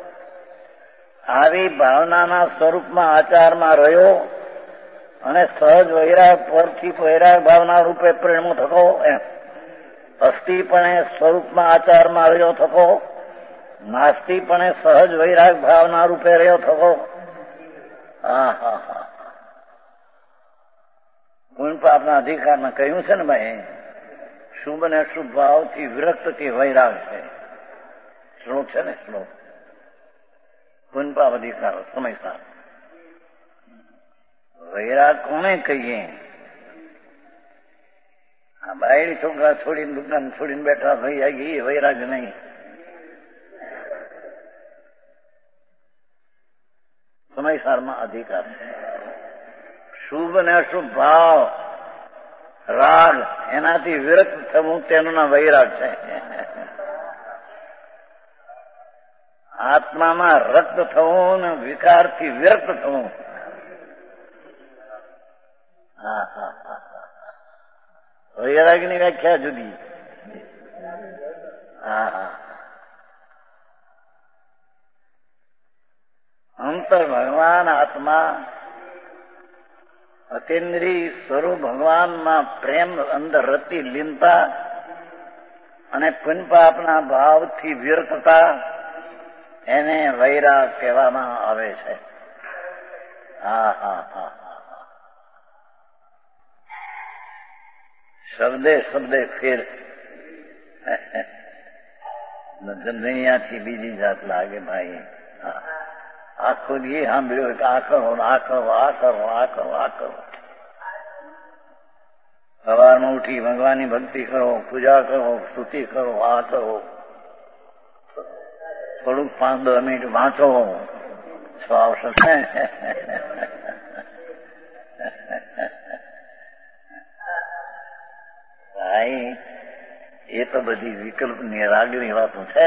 આવી ભાવનાના સ્વરૂપમાં આચારમાં રહ્યો અને સહજ વૈરાગ પરથી વૈરાગ ભાવના રૂપે પરિણમો થકો, એમ અસ્થિપણે સ્વરૂપમાં આચારમાં રહ્યો થકો, નાસ્તિપણે સહજ વૈરાગ ભાવના રૂપે રહ્યો થકો. હા હા હા પુણ્ય પાપના અધિકારમાં કહ્યું છે ને ભાઈ, શુભ અને અશુભ ભાવથી વિરક્ત કે વૈરાગ છે. શ્લોક છે ને, શ્લોક પુણ્ય પાપ અધિકાર સમયસાર. વૈરાગ કોને કહીએ? આ બાયડી છોકરા છોડીને દુકાન છોડીને બેઠા થઈ જાય એ વૈરાગ નહીં. સમયસારમાં અધિકાર છે. શુભ અને અશુભ ભાવ રાગ એનાથી વિરક્ત થવું તેનું નામ વૈરાગ છે. આત્મામાં રક્ત થવું ને વિકારથી વિરક્ત થવું. હા હા હા વૈરાગની વ્યાખ્યા જુદી. હા હા અંતર ભગવાન આત્મા અતિન્દ્રિય સ્વરૂપ ભગવાનમાં પ્રેમ અંદર રતી લીનતા અને પુણ્યપાપના ભાવથી વિરતતા, એને વૈરાગ કહેવામાં આવે છે. હા હા હા શબ્દે શબ્દે ફેર. અહીંયાથી બીજી જાત લાગે ભાઈ. આખો દી સાંભળ્યો કે આ કરો આ કરો આ કરો આ કરો આ કરો. સવારમાં ઉઠી ભગવાનની ભક્તિ કરો, પૂજા કરો, સ્તુતિ કરો, આ કરો, થોડુંક પાંચ દસ મિનિટ વાંચો, છ આવશે. ભાઈ એ તો બધી વિકલ્પની રાગની વાતો છે.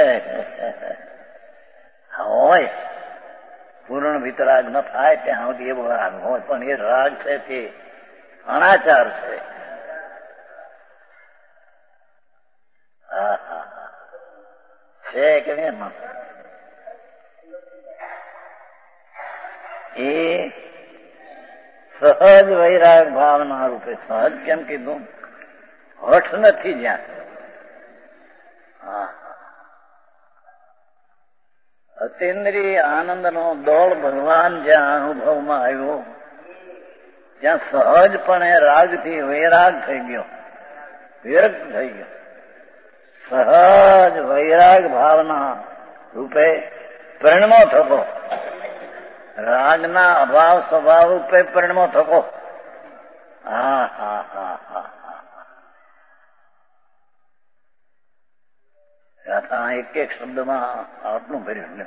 હોય પૂર્ણ વિતરાગ ન થાય ત્યાં સુધી એવો રાગ હોય, પણ એ રાગ છે તે અનાચાર છે. હા હા છે કે નહીં? એ સહજ વૈરાગ ભાવના રૂપે. સહજ કેમ કીધું? હઠ નથી જ્યાં. હા અતિન્દ્રિય આનંદનો દોડ ભગવાન જ્યાં અનુભવમાં આવ્યો, જ્યાં સહજપણે રાગથી વૈરાગ થઈ ગયો, વિરક્ત થઈ ગયો. સહજ વૈરાગ ભાવના રૂપે પરિણમો થકો, રાગના અભાવ સ્વભાવ રૂપે પરિણમો થકો. હા હા હા હા હા એક એક શબ્દમાં આટલું ભર્યું.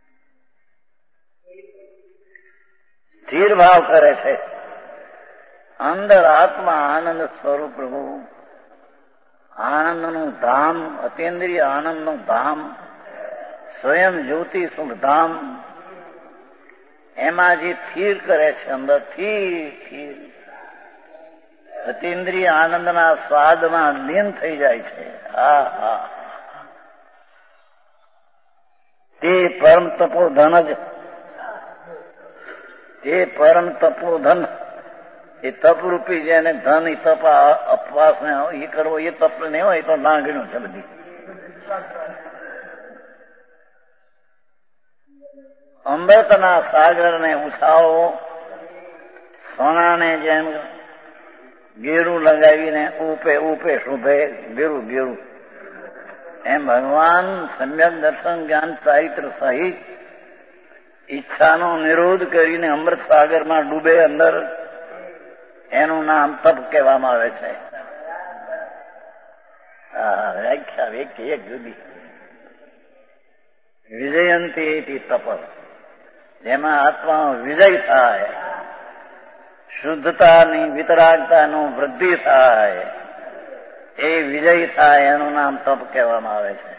સ્થિર ભાવ કરે છે અંદર આત્મા આનંદ સ્વરૂપ પ્રભુ, આનંદનું ધામ, અતિન્દ્રિય આનંદનું ધામ, સ્વયં જ્યોતિ સુખ ધામ, એમાં જે સ્થિર કરે છે અંદર સ્થિર સ્થિર અતિન્દ્રિય આનંદના સ્વાદમાં લીન થઈ જાય છે. હા હા, તે પરમ તપોધન જ, તે પરમ તપોધન, એ તપરૂપી જેને ધન એ તપ અપવાસ ને એ કરવો એ તપ નહીં હોય તો નાગણ્યું છે બધી. અમૃતના સાગરને ઉછાળો, સોનાને જેમ ગેરું લગાવીને ઉપે ઉપે શોભે, ગેરું ગેરું એમ ભગવાન સમ્યક દર્શન જ્ઞાન ચારિત્ર સહિત ઈચ્છાનો નિરોધ કરીને અમૃત સાગરમાં ડૂબે અંદર, એનું નામ તપ કહેવામાં આવે છે. વ્યાખ્યા વ્યક્તિ એક જુદી. વિજયંતી તપ, જેમાં આત્માનો વિજય થાય, શુદ્ધતાની વિતરાગતાનો વૃદ્ધિ થાય, એ વિજય થાય એનું નામ તપ કહેવામાં આવે છે.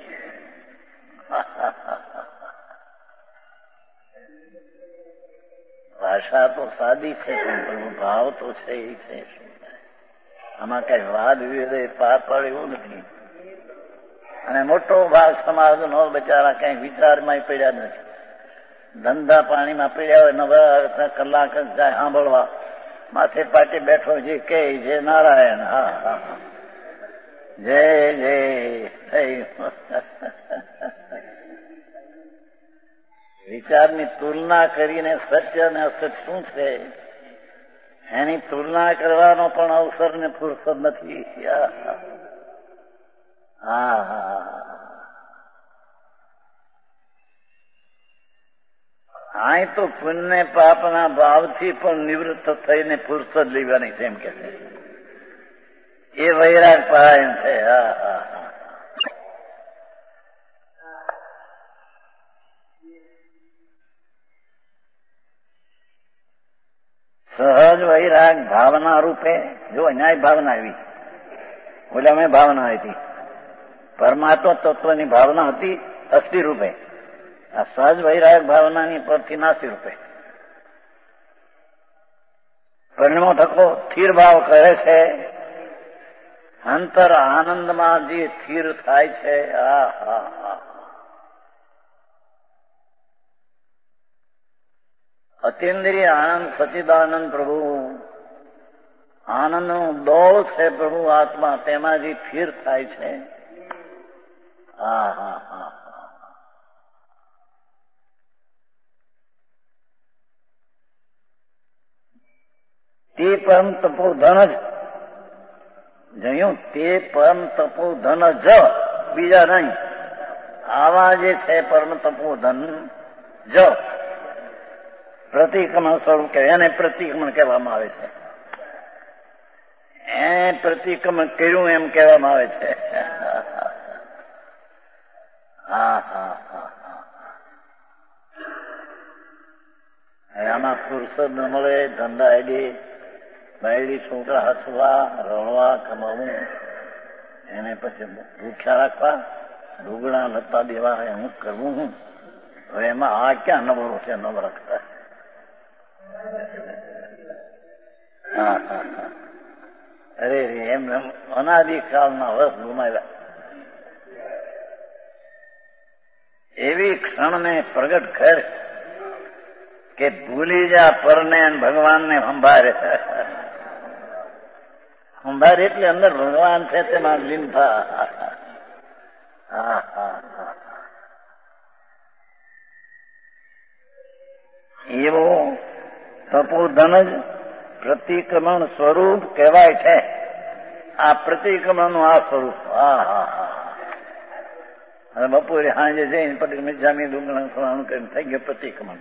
ભાષા તો સાદી છે પણ ભાવ તો છે એ છે. આમાં કઈ વાદ વિવાદ પાર પડે એવું નથી. અને મોટો ભાગ સમાજનો બચારા કઈ વિચારમાં પડ્યા નથી. ધંધા પાણીમાં પડ્યા હોય, નવા કલાક જાય સાંભળવા, માથે પાટી બેઠો જે કે જે નારાયણ, હા હા જય જય થઈ. વિચારની તુલના કરીને સત્ય અને અસત્ય શું છે એની તુલના કરવાનો પણ અવસર ને ફુરસદ નથી. હા હા, અહીં તો પુણ્ય પાપના ભાવથી પણ નિવૃત્ત થઈને ફુરસદ લેવાની છે એમ કે છે. એ વૈરાગ પરાયણ છે. હા હા હા, સહજ વૈરાગ ભાવના રૂપે, જો ન્યાય ભાવના આવી, ઓલામાં ભાવના હતી, પરમાત્મા તત્વની ભાવના હતી અસ્થિ રૂપે, આ સહજ વૈરાગ ભાવનાની પરથી નાસી રૂપે પરિણમો થકો સ્થિર ભાવ કરે છે. અંતર આનંદમાં જે સ્થિર થાય છે. આ હા હા, અતિન્દ્રિય આનંદ સચિદાનંદ પ્રભુ, આનંદનું દોળ છે પ્રભુ આત્મા, તેમાં જે સ્થિર થાય છે. હા હા હા, તે પરમ તપોધન જ જયું, તે પરમ તપોધન જ, બીજા નહીં. આવા જે છે પરમ તપોધન જ, પ્રતિક્રમણ સ્વરૂપ કહેવાય, એને પ્રતિક્રમણ કહેવામાં આવે છે. એ પ્રતિક્રમણ કર્યું એમ કહેવામાં આવે છે. હા હા હા, આમાં ફુરસદ ન મળે, ધંધા એડી બાયડી છોકરા હસવા, રળવા, કમાવું, એને પછી ભૂખ્યા રાખવા, ઢોગળા લતા દેવા, હું કરવું હું હવે એમાં આ ક્યાં નવરો છે નવ રાખતા. હા હા હા, અરે એમ અનાદિકાળના વર્ષ ગુમાવ્યા. એવી ક્ષણને પ્રગટ કર કે ભૂલી જા પરને ભગવાનને સંભાળે. સંભાળે એટલે અંદર ભગવાન છે તેમાં લીન થા. હા હા હા, એવો તપોધન જ પ્રતિક્રમણ સ્વરૂપ કહેવાય છે. આ પ્રતિક્રમણનું આ સ્વરૂપ. હા હા હા, અને બપોરે સાંજે જઈને પટેલ મિજામી ડુંગળા ખવાનું કરીને થઈ ગયું પ્રતિક્રમણ.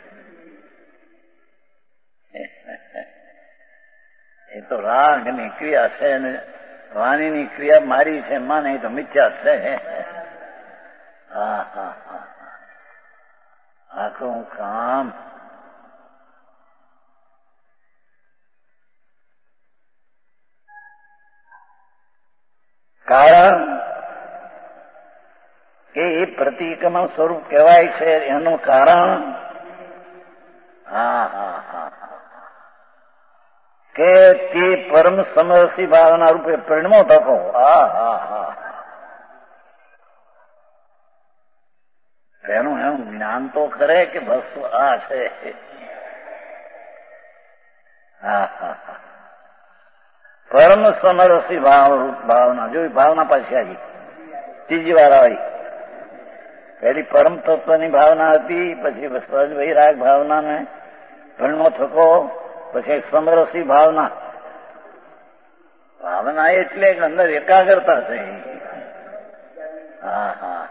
એ તો રાગની ક્રિયા છે અને વાણીની ક્રિયા મારી છે, માને તો મિથ્યા છે. હા હા હા, આખું કામ કારણ કે એ પ્રતિક્રમણ સ્વરૂપ કહેવાય છે એનું કારણ હા હા હા કે તે પરમ સમરસી ભાવના રૂપે પરિણમો થકો. હા હા હા એનું એનું જ્ઞાન તો કરે કે બસ આ છે. હા હા હા પરમ સમરસી ભાવ ભાવના જો ભાવના પાછી આવી ત્રીજી વાર આવી. પહેલી પરમ તત્વની ભાવના હતી, પછી સહજ વૈરાગ ભાવના ને પરિણમો થકો, પછી સમરસી ભાવના. ભાવના એટલે અંદર એકાગ્રતા છે. હા હા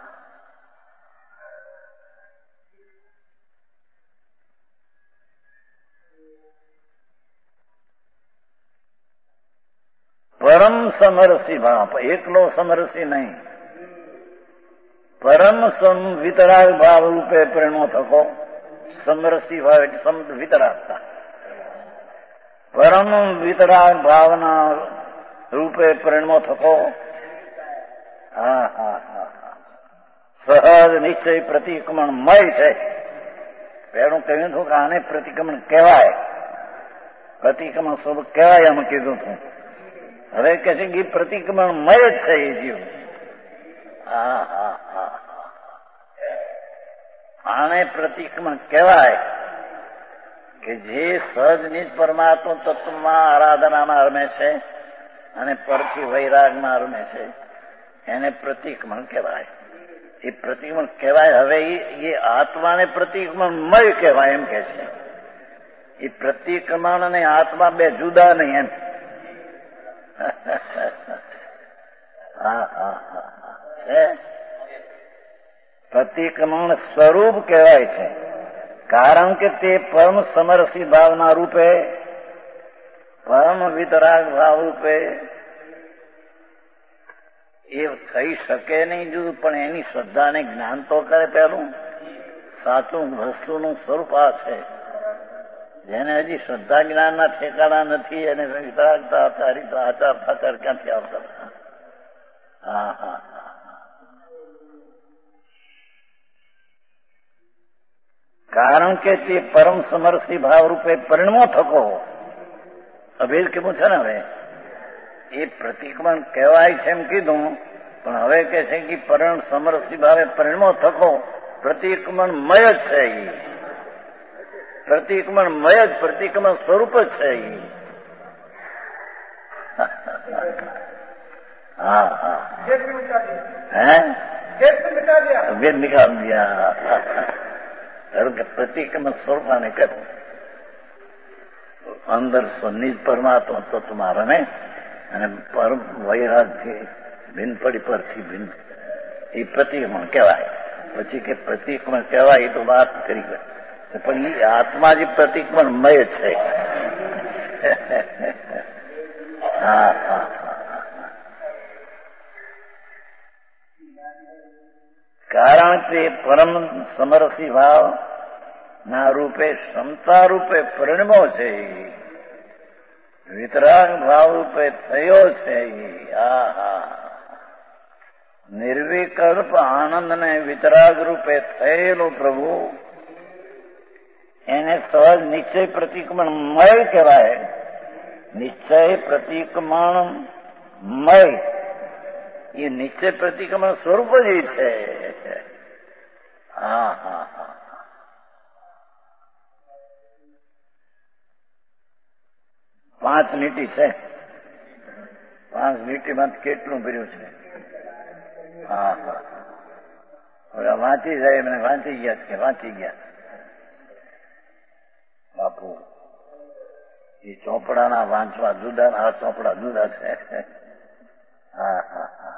પરમ સમરસી ભાવ, એકલો સમરસી નહીં, પરમ સમ વિતરાગ ભાવ રૂપે પરિણમો થકો. સમરસી ભાવ એટલે વિતરાગતા. પરમ વિતરાગ ભાવના રૂપે પરિણમો થકો. હા હા હા સહજ નિશ્ચય પ્રતિક્રમણ મય છે. પેલું કહ્યું હતું કે આને પ્રતિક્રમણ કહેવાય, પ્રતિક્રમણ સ્વરૂપ કહેવાય એમ કીધું હતું. હવે કહે છે કે પ્રતિક્રમણ મય જ છે એ જીવ. હા હા હા આને પ્રતિક્રમણ કહેવાય કે જે સહજ નિજ પરમાત્મા તત્વમાં આરાધનામાં રમે છે અને પરથી વૈરાગમાં રમે છે એને પ્રતિક્રમણ કહેવાય. એ પ્રતિક્રમણ કહેવાય. હવે એ આત્માને પ્રતિક્રમણ મય કહેવાય એમ કે છે. એ પ્રતિક્રમણ અને આત્મા બે જુદા નહીં એમ. હા હા હા છે. પ્રતિક્રમણ સ્વરૂપ કહેવાય છે કારણ કે તે પરમ સમરસી ભાવના રૂપે, પરમ વિતરાગ ભાવ રૂપે એ થઈ શકે નહીં જુદું, પણ એની શ્રદ્ધાને જ્ઞાન તો કરે. પેલું સાચું વસ્તુનું સ્વરૂપ આ છે. જેને હજી શ્રદ્ધા જ્ઞાનના ઠેકાણા નથી એને વિતરાગતા ચારિત્ર આચાર આચાર ક્યાંથી આવતા. હા હા કારણ કે તે પરમ સમરસી ભાવ રૂપે પરિણમો થકો. અભેદ કેવું છે ને. હવે એ પ્રતિક્રમણ કહેવાય છે એમ કીધું, પણ હવે કે છે કે પરમ સમરસી ભાવે પરિણમો થકો. પ્રતિક્રમણ મય જ છે. એ પ્રતિક્રમણ મય જ પ્રતિક્રમણ સ્વરૂપ જ છે. એ હા હા હે વેદ નિકાલ દિયા. કારણ કે પ્રતિક્રમણ સ્વરૂપ આને કરવું. અંદર નિજ પરમાત્મા તત્વમાં રમે અને પરમ વૈરાગથી ભિન્ન પડી પરથી ભિન્ન, એ પ્રતિક્રમણ કહેવાય. પછી કે પ્રતિક્રમણ કહેવાય એ તો વાત કરી ગઈ, પણ એ આત્મા જે પ્રતિક્રમણ મય છે. હા હા કારણ કે પરમ સમરસી ભાવ ના રૂપે ક્ષમતા રૂપે પરિણમો છે. વિતરાગ ભાવ રૂપે થયો છે. હા હા નિર્વિકલ્પ આનંદ ને વિતરાગ રૂપે થયેલો પ્રભુ એને સહજ નિશ્ચય પ્રતિક્રમણ મય કહેવાય. નિશ્ચય પ્રતિક્રમણ મય એ નિશ્ચય પ્રતિક્રમણ સ્વરૂપ જ છે. હા હા હા પાંચ લીટી છે. પાંચ લીટીમાં કેટલું ભર્યું છે. હા હા હવે વાંચી જાય મને વાંચી ગયા કે વાંચી ગયા બાપુ. એ ચોપડાના વાંચવા જુદા, આ ચોપડા જુદા છે. હા હા હા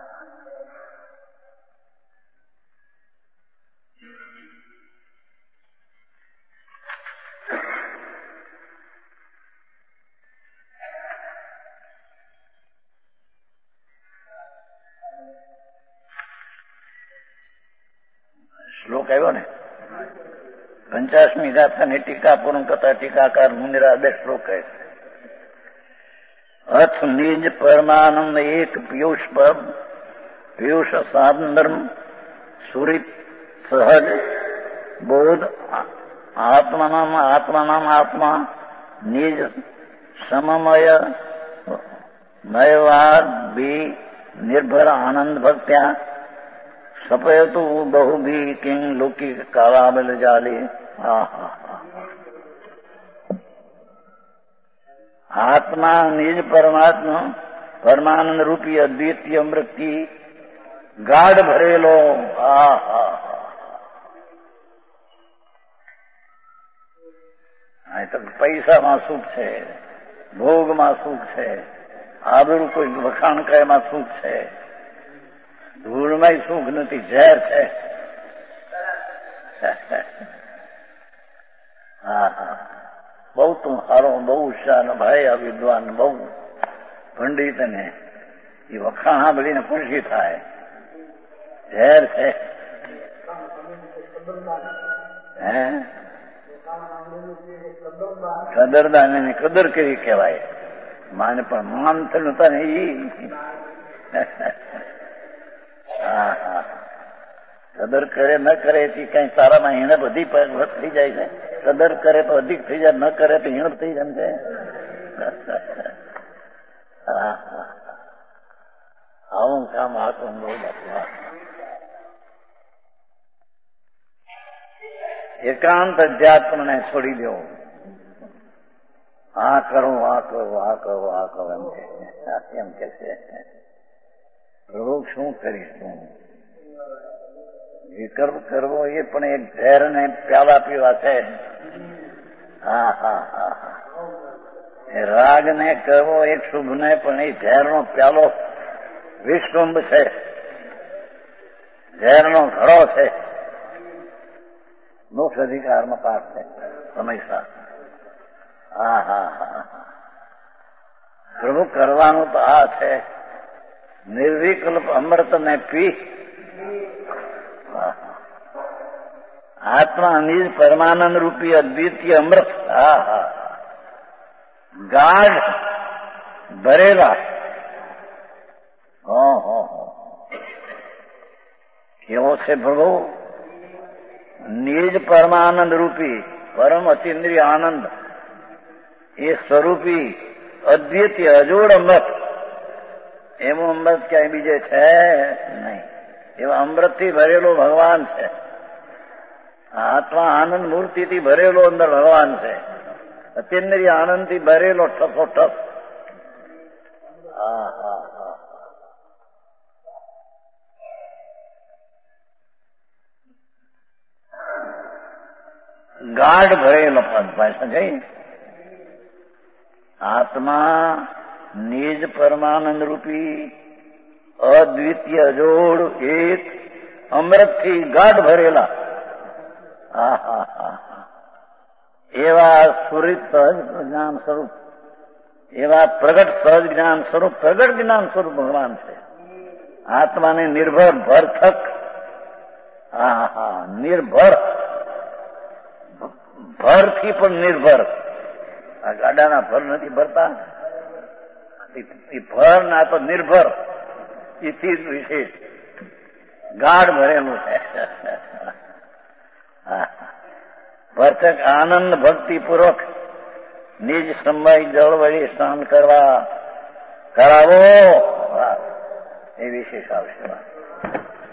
શ્લોક આવ્યો ને. પંચાસમી ગાથાની ટીકા પૂર્ણ કરતા ટીકાકાર મુનિરા બે શ્લોક કહે છે. અથ નિજ પરમાનંદ એક પિયુષ પર પિયુષ સાંદર્મ સુરિત સહજ બોધ આત્માનામ આત્માનામ આત્મા નિજ સમમય નયવાદ ભી નિર્ભર આનંદ ભક્ત્યા સપયતુ બહુ ભી કિંગ લૌકિક કાળાબલ જાલી. આત્મા નિજ પરમાત્મા પરમાનંદ રૂપી અદ્વિતીય અમૃતથી ગાઢ ભરેલો. હા હા હા તો પૈસામાં સુખ છે, ભોગમાં સુખ છે, આબરૂ કોઈ વખાણ કરે એમાં સુખ છે, ધૂળમાં સુખ નથી, ઝેર છે. હા હા બહુ તું હારો, બહુ હોશિયાર ભાઈ, આ વિદ્વાન બહુ પંડિત ને એ વખાણ સાંભળીને ખુશી થાય. ઝેર છે. હે કદરદાન એની કદર કરી કહેવાય. માને પણ માન થયું હતા ને ઈ. હા હા કદર કરે ન કરે એથી કઈ તારામાં હિણપ બધી થઈ જાય છે. કદર કરે તો અધિક થઈ જાય, ન કરે તો હિણપ થઈ જાય છે. હા હા આવું કામ આખું બહુ એકાંત અધ્યાત્મને છોડી દો. આ કરો આ કરો આ કરો આ કરો એમ એમ કે છે. પ્રભુ શું કરીશ તું? વિકલ્પ કરવો એ પણ એક ઝેર ને પ્યાલા પીવા છે. હા હા હા હા રાગ ને કરવો એક શુભ ને પણ એ ઝેર નો પ્યાલો વિશ્વંભ છે, ઝેર નો ઘડો છે. મોક્ષ અધિકારમાં પાઠ છે સમયસર. હા હા હા પ્રભુ કરવાનું તો આ છે, નિર્વિકલ્પ અમૃત ને પી. આત્મા નિજ પરમાનંદ રૂપી અદ્વિતીય અમૃત. હા હા ગાઢ ભરેલા. હો હો કેવો છે પ્રભુ? નિજ પરમાનંદ રૂપી પરમ અતિન્દ્રિય આનંદ એ સ્વરૂપી અદ્વિતીય અજોડ અમૃત. એનું અમૃત ક્યાંય બીજે છે નહીં. એવા અમૃતથી ભરેલો ભગવાન છે. આત્મા આનંદ મૂર્તિથી ભરેલો અંદર ભગવાન છે. અતિન્દ્રિય આનંદથી ભરેલો ઠસો ઠસ. હા હા હા ગાઢ ભરેલો પદ ભાષા જઈ. આત્મા નિજ પરમાનંદ રૂપી અદ્વિતીય જોડ એક અમૃતથી ગાઢ ભરેલા. હા હા હા એવા સુરિત સહજ જ્ઞાન સ્વરૂપ, એવા પ્રગટ સહજ જ્ઞાન સ્વરૂપ, પ્રગટ જ્ઞાન સ્વરૂપ ભગવાન છે. આત્માને નિર્ભર ભરથક. હા હા નિર્ભર, ભરથી પણ નિર્ભર. આ ગાડાના ભર નથી ભરતા, એ ભર ના તો નિર્ભર. એથી વિશેષ ગાઢ ભરેલું છે. ભરથક આનંદ ભક્તિ પૂર્વક નિજ સમય જળ વળી સ્નાન કરવા કરાવો એ વિશેષ આવશે.